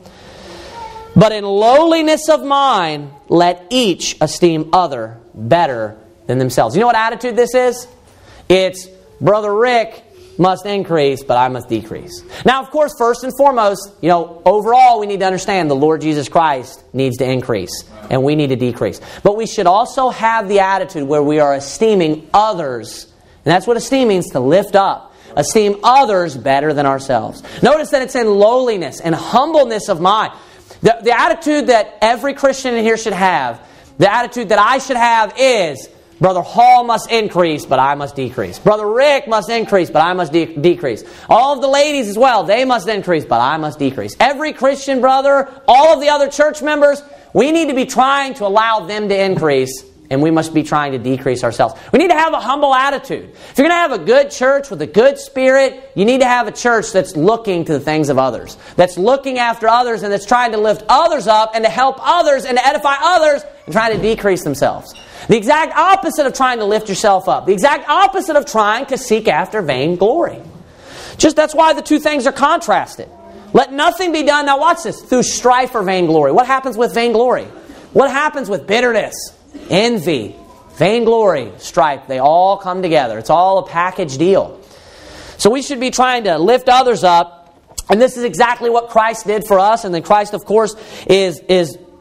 But in lowliness of mind, let each esteem other better than themselves. You know what attitude this is? It's, Brother Rick must increase, but I must decrease. Now, of course, first and foremost, you know, overall we need to understand the Lord Jesus Christ needs to increase, and we need to decrease. But we should also have the attitude where we are esteeming others, and that's what esteem means, to lift up. Esteem others better than ourselves. Notice that it's in lowliness and humbleness of mind. The, the attitude that every Christian in here should have, the attitude that I should have is, Brother Hall must increase, but I must decrease. Brother Rick must increase, but I must de- decrease. All of the ladies as well, they must increase, but I must decrease. Every Christian brother, all of the other church members, we need to be trying to allow them to increase, and we must be trying to decrease ourselves. We need to have a humble attitude. If you're going to have a good church with a good spirit, you need to have a church that's looking to the things of others, that's looking after others, and that's trying to lift others up and to help others and to edify others and trying to decrease themselves. The exact opposite of trying to lift yourself up. The exact opposite of trying to seek after vain glory. Just that's why the two things are contrasted. Let nothing be done, now watch this, through strife or vainglory. What happens with vainglory? What happens with bitterness, envy, vainglory, strife? They all come together. It's all a package deal. So we should be trying to lift others up. And this is exactly what Christ did for us. And then Christ, of course, is, is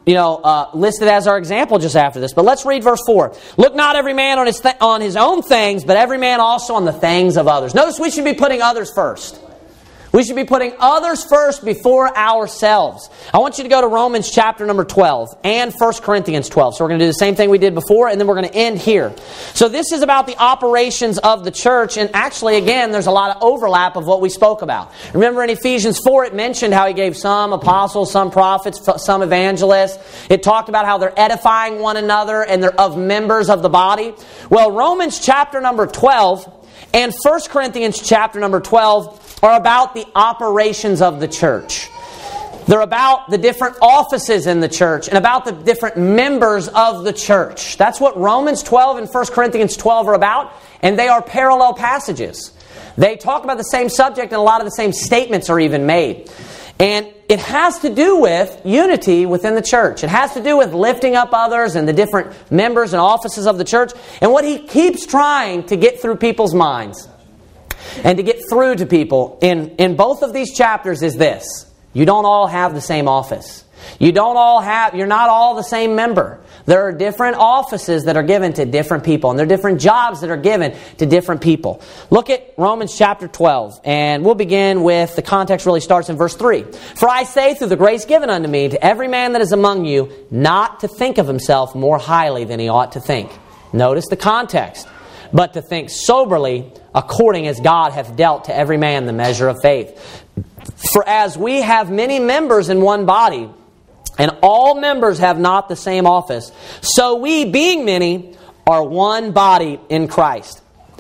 you know, uh, listed as our example just after this. But let's read verse four. Look not every man on his th- on his own things, but every man also on the things of others. Notice we should be putting others first. We should be putting others first before ourselves. I want you to go to Romans chapter number twelve and First Corinthians twelve. So we're going to do the same thing we did before, and then we're going to end here. So this is about the operations of the church, and actually, again, there's a lot of overlap of what we spoke about. Remember in Ephesians four, it mentioned how he gave some apostles, some prophets, some evangelists. It talked about how they're edifying one another and they're of members of the body. Well, Romans chapter number twelve and First Corinthians chapter number twelve are about the operations of the church. They're about the different offices in the church and about the different members of the church. That's what Romans twelve and First Corinthians twelve are about, and they are parallel passages. They talk about the same subject, and a lot of the same statements are even made. And it has to do with unity within the church. It has to do with lifting up others and the different members and offices of the church. And what he keeps trying to get through people's minds and to get through to people in, in both of these chapters is this. You don't all have the same office. You don't all have, you're not all the same member. There are different offices that are given to different people, and there are different jobs that are given to different people. Look at Romans chapter twelve, and we'll begin with, the context really starts in verse three. For I say, through the grace given unto me, to every man that is among you, not to think of himself more highly than he ought to think. Notice the context. But to think soberly, according as God hath dealt to every man the measure of faith. For as we have many members in one body, and all members have not the same office, so we, being many, are one body in Christ.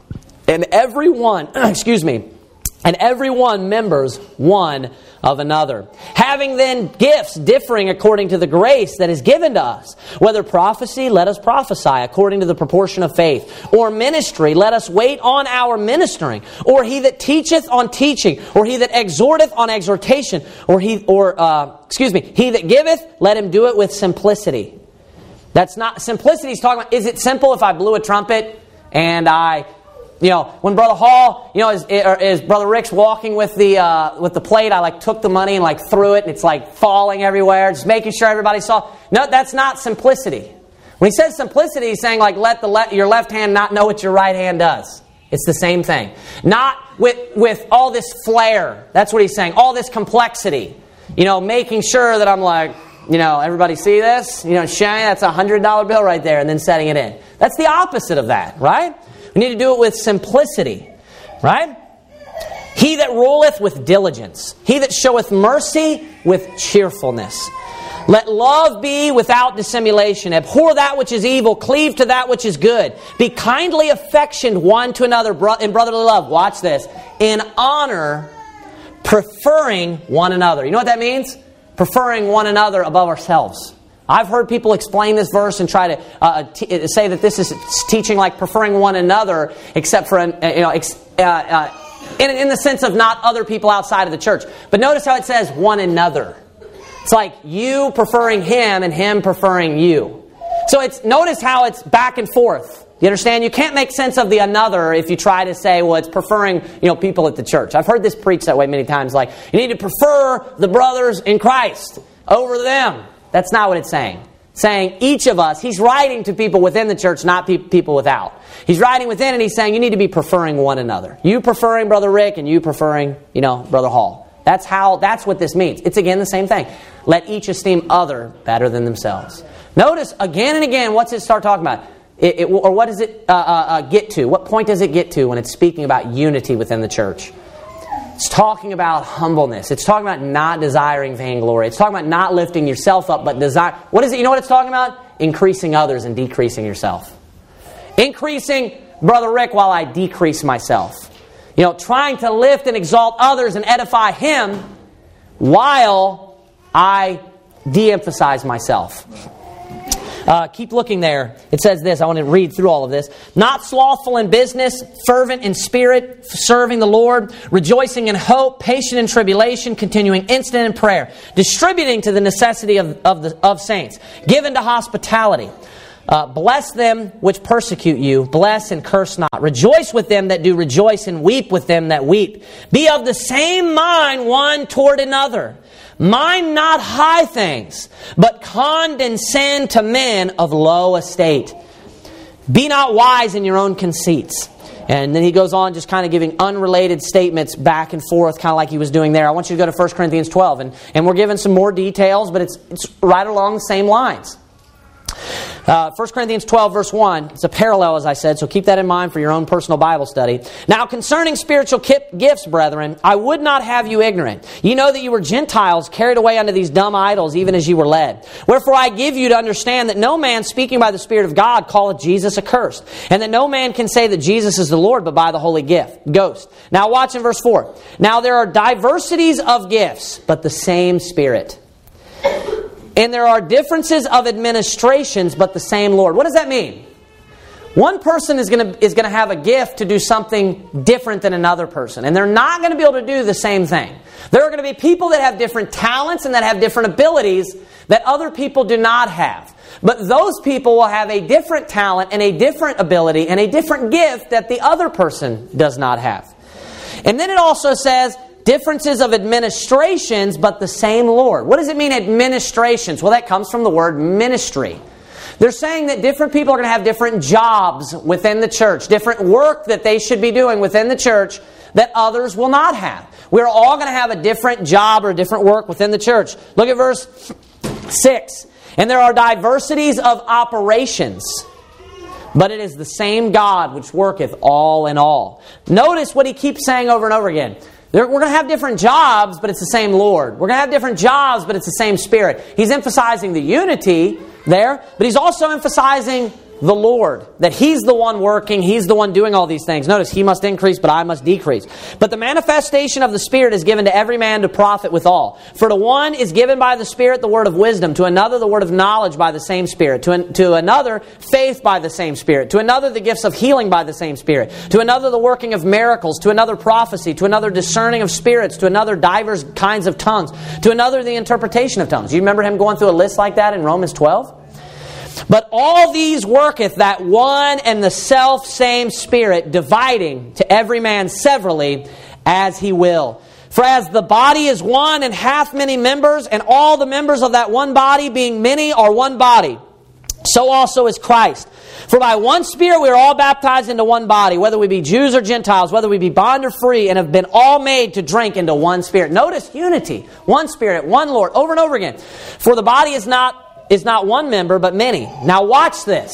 And every one, excuse me, and every one members one of another. Having then gifts differing according to the grace that is given to us. Whether prophecy, let us prophesy according to the proportion of faith. Or ministry, let us wait on our ministering. Or he that teacheth on teaching. Or he that exhorteth on exhortation. Or he, or uh, excuse me, he that giveth, let him do it with simplicity. That's not, simplicity is talking about, is it simple if I blew a trumpet and I... You know, when Brother Hall, you know, is, is Brother Rick's walking with the uh, with the plate, I like took the money and like threw it, and it's like falling everywhere, just making sure everybody saw. No, that's not simplicity. When he says simplicity, he's saying like let the le- your left hand not know what your right hand does. It's the same thing. Not with with all this flair. That's what he's saying. All this complexity. You know, making sure that I'm like, you know, everybody see this? You know, shiny, that's a hundred dollar bill right there, and then setting it in. That's the opposite of that, right? We need to do it with simplicity, right? He that ruleth with diligence. He that showeth mercy with cheerfulness. Let love be without dissimulation. Abhor that which is evil. Cleave to that which is good. Be kindly affectioned one to another in brotherly love. Watch this. In honor, preferring one another. You know what that means? Preferring one another above ourselves. I've heard people explain this verse and try to uh, t- say that this is teaching like preferring one another, except for, uh, you know, ex- uh, uh, in, in the sense of not other people outside of the church. But notice how it says one another. It's like you preferring him and him preferring you. So it's notice how it's back and forth. You understand? You can't make sense of the another if you try to say, well, it's preferring, you know, people at the church. I've heard this preached that way many times. Like, you need to prefer the brothers in Christ over them. That's not what it's saying. It's saying each of us, he's writing to people within the church, not pe- people without. He's writing within and he's saying you need to be preferring one another. You preferring Brother Rick and you preferring, you know, Brother Hall. That's how, that's what this means. It's again the same thing. Let each esteem other better than themselves. Notice again and again, what's it start talking about? It, it, or what does it uh, uh, get to? What point does it get to when it's speaking about unity within the church? It's talking about humbleness. It's talking about not desiring vainglory. It's talking about not lifting yourself up, but desire. What is it? You know what it's talking about? Increasing others and decreasing yourself. Increasing Brother Rick while I decrease myself. You know, trying to lift and exalt others and edify him while I de-emphasize myself. Uh, keep looking there. It says this. I want to read through all of this. Not slothful in business, fervent in spirit, serving the Lord, rejoicing in hope, patient in tribulation, continuing instant in prayer, distributing to the necessity of, of, the, of saints, given to hospitality. Uh, bless them which persecute you. Bless and curse not. Rejoice with them that do rejoice and weep with them that weep. Be of the same mind one toward another. Mind not high things, but condescend to men of low estate. Be not wise in your own conceits. And then he goes on just kind of giving unrelated statements back and forth, kind of like he was doing there. I want you to go to First Corinthians twelve, and, and we're given some more details, but it's, it's right along the same lines. Uh, First Corinthians twelve, verse one. It's a parallel, as I said, so keep that in mind for your own personal Bible study. Now, concerning spiritual gifts, brethren, I would not have you ignorant. You know that you were Gentiles, carried away unto these dumb idols, even as you were led. Wherefore I give you to understand that no man speaking by the Spirit of God calleth Jesus accursed, and that no man can say that Jesus is the Lord but by the Holy gift, Ghost. Now watch in verse four. Now there are diversities of gifts, but the same Spirit. And there are differences of administrations, but the same Lord. What does that mean? One person is going to is going to have a gift to do something different than another person. And they're not going to be able to do the same thing. There are going to be people that have different talents and that have different abilities that other people do not have. But those people will have a different talent and a different ability and a different gift that the other person does not have. And then it also says, differences of administrations, but the same Lord. What does it mean, administrations? Well, that comes from the word ministry. They're saying that different people are going to have different jobs within the church, different work that they should be doing within the church that others will not have. We're all going to have a different job or different work within the church. Look at verse six. And there are diversities of operations, but it is the same God which worketh all in all. Notice what he keeps saying over and over again. We're going to have different jobs, but it's the same Lord. We're going to have different jobs, but it's the same Spirit. He's emphasizing the unity there, but he's also emphasizing the Lord, that He's the one working, He's the one doing all these things. Notice, He must increase, but I must decrease. But the manifestation of the Spirit is given to every man to profit withal. For to one is given by the Spirit the word of wisdom, to another the word of knowledge by the same Spirit, to, an, to another faith by the same Spirit, to another the gifts of healing by the same Spirit, to another the working of miracles, to another prophecy, to another discerning of spirits, to another divers kinds of tongues, to another the interpretation of tongues. You remember him going through a list like that in Romans twelve? But all these worketh that one and the self same Spirit, dividing to every man severally as he will. For as the body is one and hath many members, and all the members of that one body being many are one body, so also is Christ. For by one Spirit we are all baptized into one body, whether we be Jews or Gentiles, whether we be bond or free, and have been all made to drink into one Spirit. Notice unity. One Spirit, one Lord, over and over again. For the body is not is not one member, but many. Now watch this.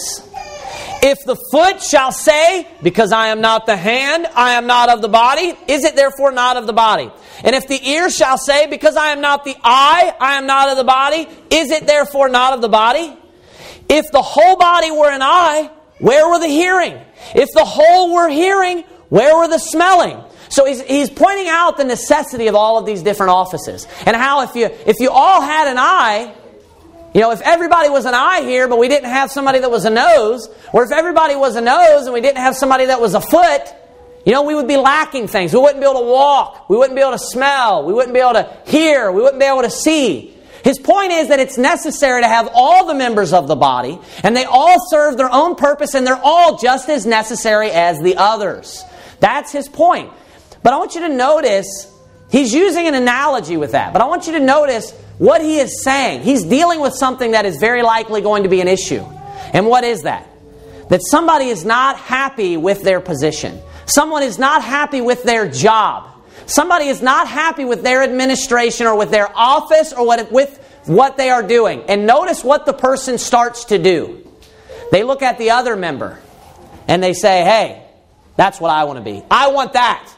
If the foot shall say, because I am not the hand, I am not of the body, is it therefore not of the body? And if the ear shall say, because I am not the eye, I am not of the body, is it therefore not of the body? If the whole body were an eye, where were the hearing? If the whole were hearing, where were the smelling? So he's, he's pointing out the necessity of all of these different offices. And how if you if you all had an eye, you know, if everybody was an eye here, but we didn't have somebody that was a nose, or if everybody was a nose and we didn't have somebody that was a foot, you know, we would be lacking things. We wouldn't be able to walk. We wouldn't be able to smell. We wouldn't be able to hear. We wouldn't be able to see. His point is that it's necessary to have all the members of the body, and they all serve their own purpose, and they're all just as necessary as the others. That's his point. But I want you to notice, he's using an analogy with that, but I want you to notice what he is saying. He's dealing with something that is very likely going to be an issue. And what is that? That somebody is not happy with their position. Someone is not happy with their job. Somebody is not happy with their administration or with their office or what, with what they are doing. And notice what the person starts to do. They look at the other member and they say, hey, that's what I want to be. I want that.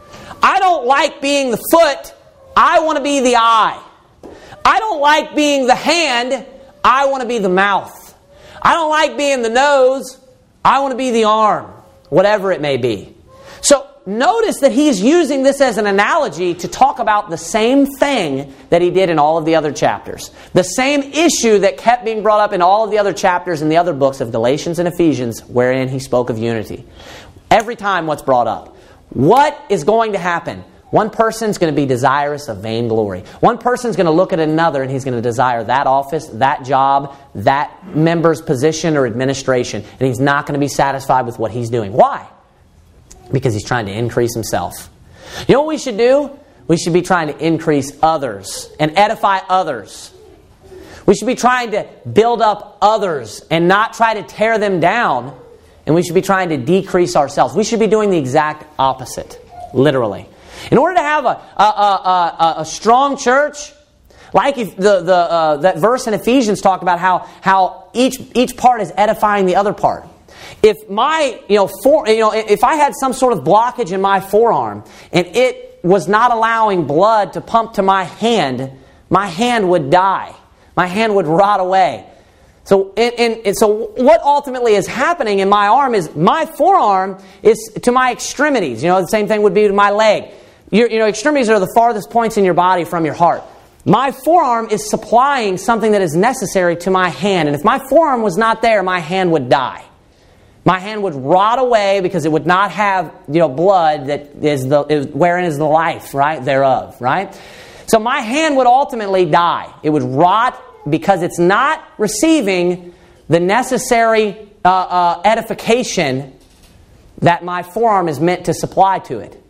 I don't like being the foot. I want to be the eye. I don't like being the hand. I want to be the mouth. I don't like being the nose. I want to be the arm. Whatever it may be. So notice that he's using this as an analogy to talk about the same thing that he did in all of the other chapters. The same issue that kept being brought up in all of the other chapters in the other books of Galatians and Ephesians, wherein he spoke of unity. Every time what's brought up. What is going to happen? One person's going to be desirous of vainglory. One person's going to look at another and he's going to desire that office, that job, that member's position or administration. And he's not going to be satisfied with what he's doing. Why? Because he's trying to increase himself. You know what we should do? we should be trying to increase others and edify others. We should be trying to build up others and not try to tear them down. And we should be trying to decrease ourselves. We should be doing the exact opposite, literally. In order to have a, a, a, a, a strong church, like if the, the, uh, that verse in Ephesians talked about how, how each, each part is edifying the other part. If my, you know, for, you know, if I had some sort of blockage in my forearm and it was not allowing blood to pump to my hand, my hand would die. My hand would rot away. So, and, and, and so what ultimately is happening in my arm is my forearm is to my extremities. You know, the same thing would be to my leg. Your, you know, extremities are the farthest points in your body from your heart. My forearm is supplying something that is necessary to my hand. And if my forearm was not there, my hand would die. My hand would rot away because it would not have, you know, blood that is the is, wherein is the life, right, thereof, right? So my hand would ultimately die. It would rot because it's not receiving the necessary uh, uh, edification that my forearm is meant to supply to it.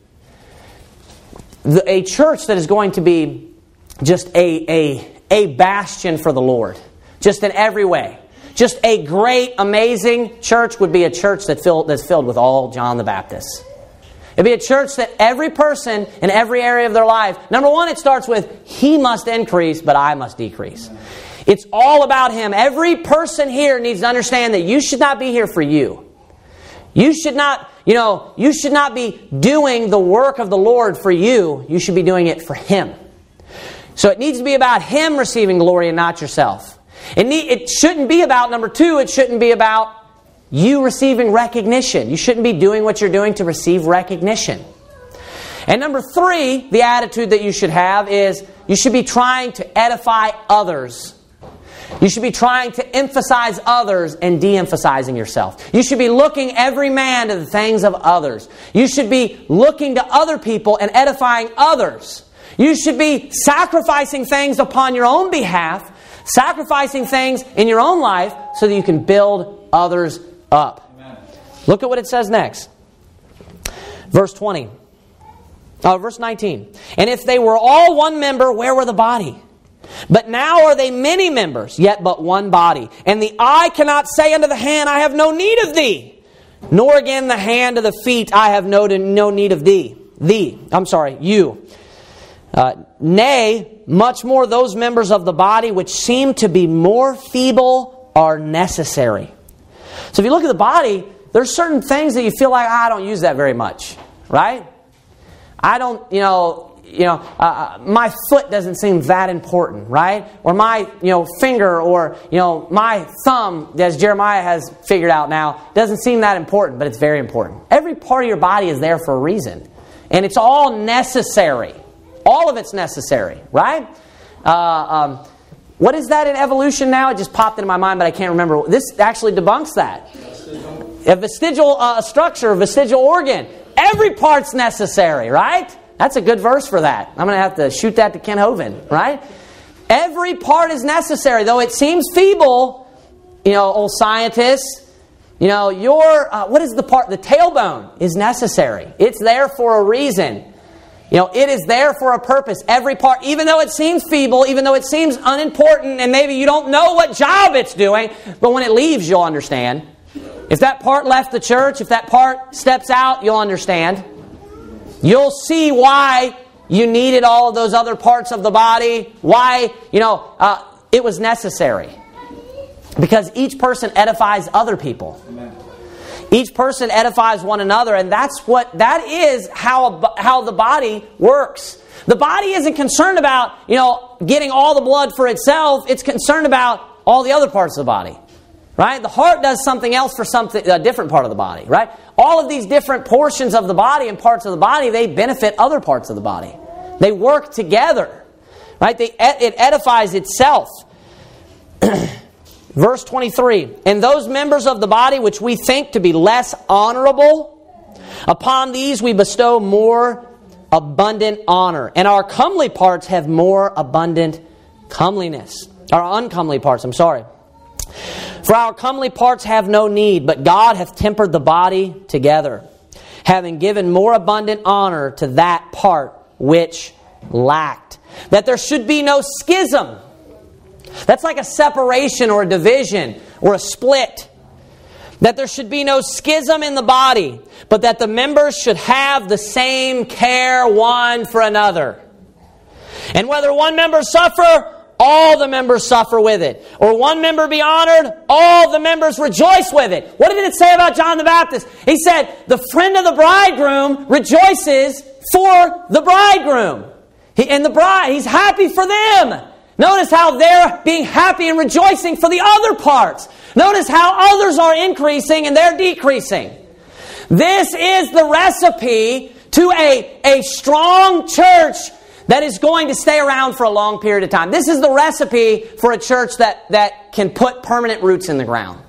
The, a church that is going to be just a, a, a bastion for the Lord, just in every way. Just a great, amazing church would be a church that fill, that's filled with all John the Baptist. It'd be a church that every person in every area of their life, number one, it starts with, he must increase, but I must decrease. It's all about him. Every person here needs to understand that you should not be here for you. You should not, you know, you should not be doing the work of the Lord for you. You should be doing it for him. So it needs to be about him receiving glory and not yourself. It, need, it shouldn't be about, number two, it shouldn't be about you receiving recognition. You shouldn't be doing what you're doing to receive recognition. And number three, the attitude that you should have is you should be trying to edify others. You should be trying to emphasize others and de-emphasizing yourself. You should be looking every man to the things of others. You should be looking to other people and edifying others. You should be sacrificing things upon your own behalf, sacrificing things in your own life so that you can build others up. Amen. Look at what it says next. Verse twenty. Uh, verse nineteen. And if they were all one member, where were the body? But now are they many members, yet but one body. And the eye cannot say unto the hand, I have no need of thee. Nor again the hand to the feet, I have no, no need of thee. Thee. I'm sorry, you. Uh, nay, much more those members of the body which seem to be more feeble are necessary. So if you look at the body, there's certain things that you feel like, I don't use that very much, right? I don't, you know, you know, uh, my foot doesn't seem that important, right? Or my, you know, finger or, you know, my thumb, as Jeremiah has figured out now, doesn't seem that important, but it's very important. Every part of your body is there for a reason. And it's all necessary. All of it's necessary, right? Uh, um, what is that in evolution now? It just popped into my mind, but I can't remember. This actually debunks that. Vestigial. A vestigial uh, structure, a vestigial organ. Every part's necessary, right? That's a good verse for that. I'm going to have to shoot that to Ken Hovind, right? Every part is necessary. Though it seems feeble, you know, old scientists, you know, your, uh, what is the part? The tailbone is necessary. It's there for a reason. You know, it is there for a purpose. Every part, even though it seems feeble, even though it seems unimportant, and maybe you don't know what job it's doing, but when it leaves, you'll understand. If that part left the church, if that part steps out, you'll understand. You'll see why you needed all of those other parts of the body, why, you know, uh, it was necessary. Because each person edifies other people. Amen. Each person edifies one another, and that's what that is how how the body works. The body isn't concerned about, you know, getting all the blood for itself. It's concerned about all the other parts of the body. Right? The heart does something else for something a different part of the body, right? All of these different portions of the body and parts of the body, they benefit other parts of the body. They work together. Right? They it edifies itself. Verse twenty-three, and those members of the body which we think to be less honorable, upon these we bestow more abundant honor. And our comely parts have more abundant comeliness. Our uncomely parts, I'm sorry. For our comely parts have no need, but God hath tempered the body together, having given more abundant honor to that part which lacked. That there should be no schism. That's like a separation or a division or a split. That there should be no schism in the body, but that the members should have the same care one for another. And whether one member suffer, all the members suffer with it. Or one member be honored, all the members rejoice with it. What did it say about John the Baptist? He said, the friend of the bridegroom rejoices for the bridegroom. He, and the bride, he's happy for them. Notice how they're being happy and rejoicing for the other parts. Notice how others are increasing and they're decreasing. This is the recipe to a, a strong church that is going to stay around for a long period of time. This is the recipe for a church that, that can put permanent roots in the ground.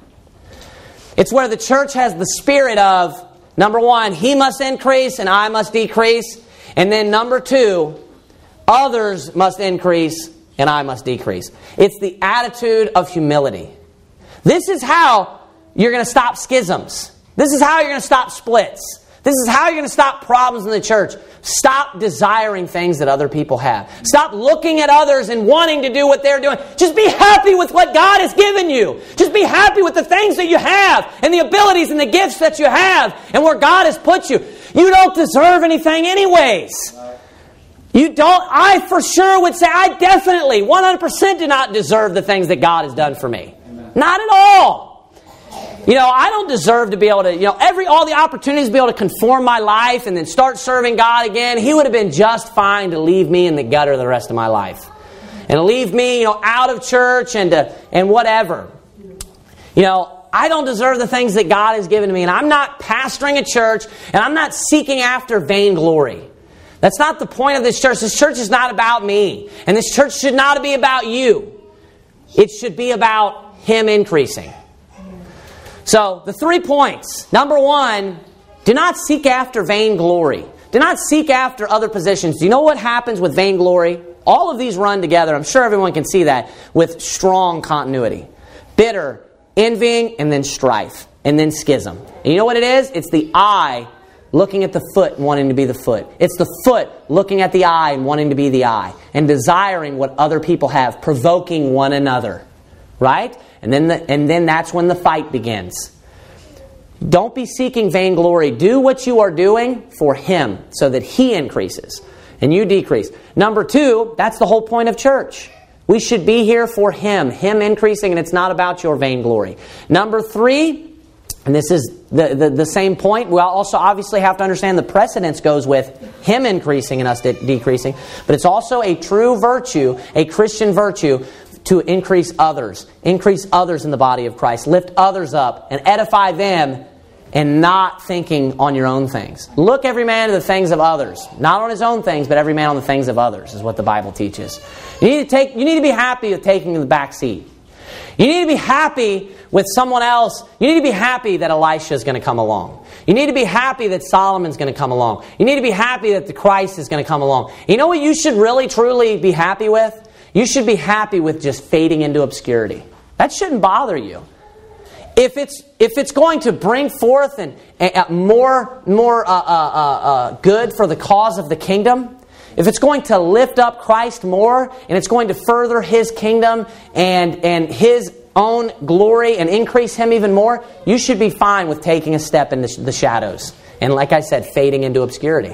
It's where the church has the spirit of, number one, he must increase and I must decrease. And then number two, others must increase and I must decrease. It's the attitude of humility. This is how you're going to stop schisms. This is how you're going to stop splits. This is how you're going to stop problems in the church. Stop desiring things that other people have. Stop looking at others and wanting to do what they're doing. Just be happy with what God has given you. Just be happy with the things that you have and the abilities and the gifts that you have and where God has put you. You don't deserve anything anyways. You don't, I for sure would say, I definitely, one hundred percent do not deserve the things that God has done for me. Amen. Not at all. You know, I don't deserve to be able to, you know, every, all the opportunities to be able to conform my life and then start serving God again. He would have been just fine to leave me in the gutter the rest of my life. And to leave me, you know, out of church and to, and whatever. You know, I don't deserve the things that God has given to me. And I'm not pastoring a church and I'm not seeking after vainglory. That's not the point of this church. This church is not about me. And this church should not be about you. It should be about Him increasing. So, the three points. Number one, do not seek after vainglory. Do not seek after other positions. Do you know what happens with vainglory? All of these run together. I'm sure everyone can see that with strong continuity. Bitter, envying, and then strife. And then schism. And you know what it is? It's the eye looking at the foot and wanting to be the foot. It's the foot looking at the eye and wanting to be the eye. And desiring what other people have. Provoking one another. Right? And then, the, and then that's when the fight begins. Don't be seeking vainglory. Do what you are doing for Him so that He increases and you decrease. Number two, that's the whole point of church. We should be here for Him. Him increasing, and it's not about your vainglory. Number three, and this is the, the, the same point, we also obviously have to understand the precedence goes with Him increasing and us de- decreasing. But it's also a true virtue, a Christian virtue, to increase others. Increase others in the body of Christ. Lift others up and edify them and not thinking on your own things. Look every man to the things of others. Not on his own things, but every man on the things of others is what the Bible teaches. You need to take. You need to be happy with taking the back seat. You need to be happy with someone else. You need to be happy that Elisha is going to come along. You need to be happy that Solomon's going to come along. You need to be happy that the Christ is going to come along. You know what you should really, truly be happy with? You should be happy with just fading into obscurity. That shouldn't bother you. If it's if it's going to bring forth and uh, more more uh, uh, uh, good for the cause of the kingdom, if it's going to lift up Christ more and it's going to further His kingdom and and His own glory and increase Him even more, you should be fine with taking a step in the, the shadows and, like I said, fading into obscurity.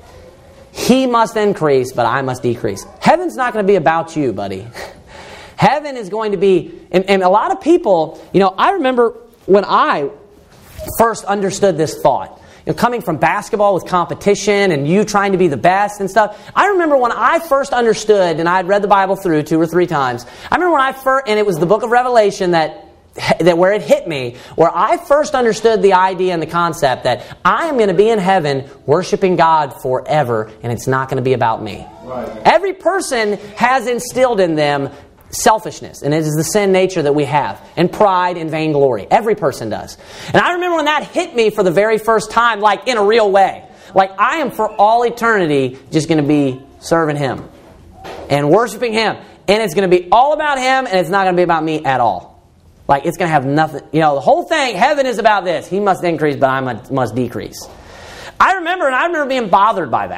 He must increase, but I must decrease. Heaven's not going to be about you, buddy. Heaven is going to be, and, and a lot of people, you know, I remember when I first understood this thought, you know, coming from basketball with competition and you trying to be the best and stuff. I remember when I first understood, and I'd read the Bible through two or three times. I remember when I first, and it was the book of Revelation that that where it hit me, where I first understood the idea and the concept that I am going to be in heaven worshiping God forever, and it's not going to be about me. Right. Every person has instilled in them selfishness, and it is the sin nature that we have, and pride and vainglory. Every person does. And I remember when that hit me for the very first time, like in a real way. Like I am for all eternity just going to be serving Him and worshiping Him. And it's going to be all about Him, and it's not going to be about me at all. Like, it's going to have nothing. You know, the whole thing, heaven is about this. He must increase, but I must decrease. I remember, and I remember being bothered by that.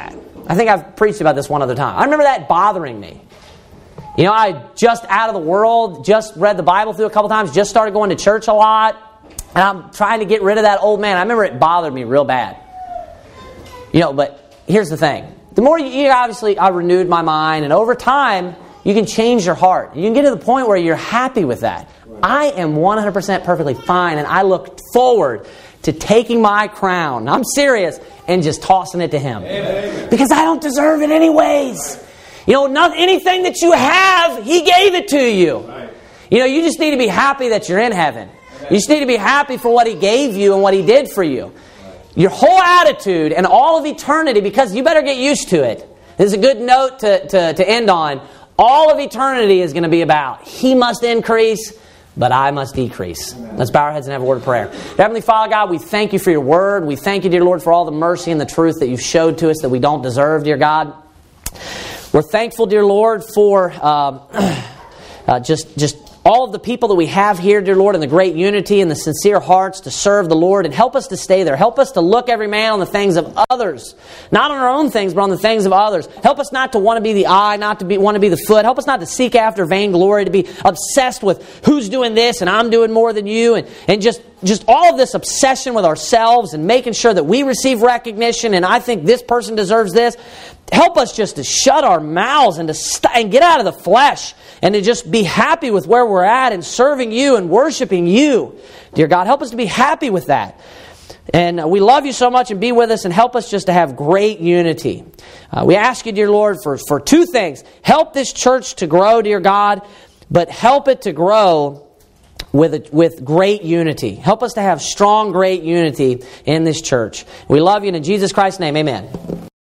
I think I've preached about this one other time. I remember that bothering me. You know, I just out of the world, just read the Bible through a couple times, just started going to church a lot, and I'm trying to get rid of that old man. I remember it bothered me real bad. You know, but here's the thing. The more you, you obviously, I renewed my mind, and over time, you can change your heart. You can get to the point where you're happy with that. Right. I am one hundred percent perfectly fine, and I look forward to taking my crown, I'm serious, and just tossing it to Him. Amen. Because I don't deserve it anyways. You know, not anything that you have, He gave it to you. Right. You know, you just need to be happy that you're in heaven. Right. You just need to be happy for what He gave you and what He did for you. Right. Your whole attitude and all of eternity, because you better get used to it. This is a good note to, to, to end on. All of eternity is going to be about He must increase, but I must decrease. Amen. Let's bow our heads and have a word of prayer. Heavenly Father God, we thank You for Your word. We thank You, dear Lord, for all the mercy and the truth that You've showed to us that we don't deserve, dear God. We're thankful, dear Lord, for um, uh, just just all of the people that we have here, dear Lord, and the great unity and the sincere hearts to serve the Lord. And help us to stay there. Help us to look every man on the things of others. Not on our own things, but on the things of others. Help us not to want to be the eye, not to be want to be the foot. Help us not to seek after vainglory, to be obsessed with who's doing this and I'm doing more than you. And, and just, just all of this obsession with ourselves and making sure that we receive recognition and I think this person deserves this. Help us just to shut our mouths and to st- and get out of the flesh and to just be happy with where we're at and serving You and worshiping You. Dear God, help us to be happy with that. And we love You so much, and be with us and help us just to have great unity. Uh, we ask You, dear Lord, for, for two things. Help this church to grow, dear God, but help it to grow with a, with great unity. Help us to have strong, great unity in this church. We love You, and in Jesus Christ's name, amen.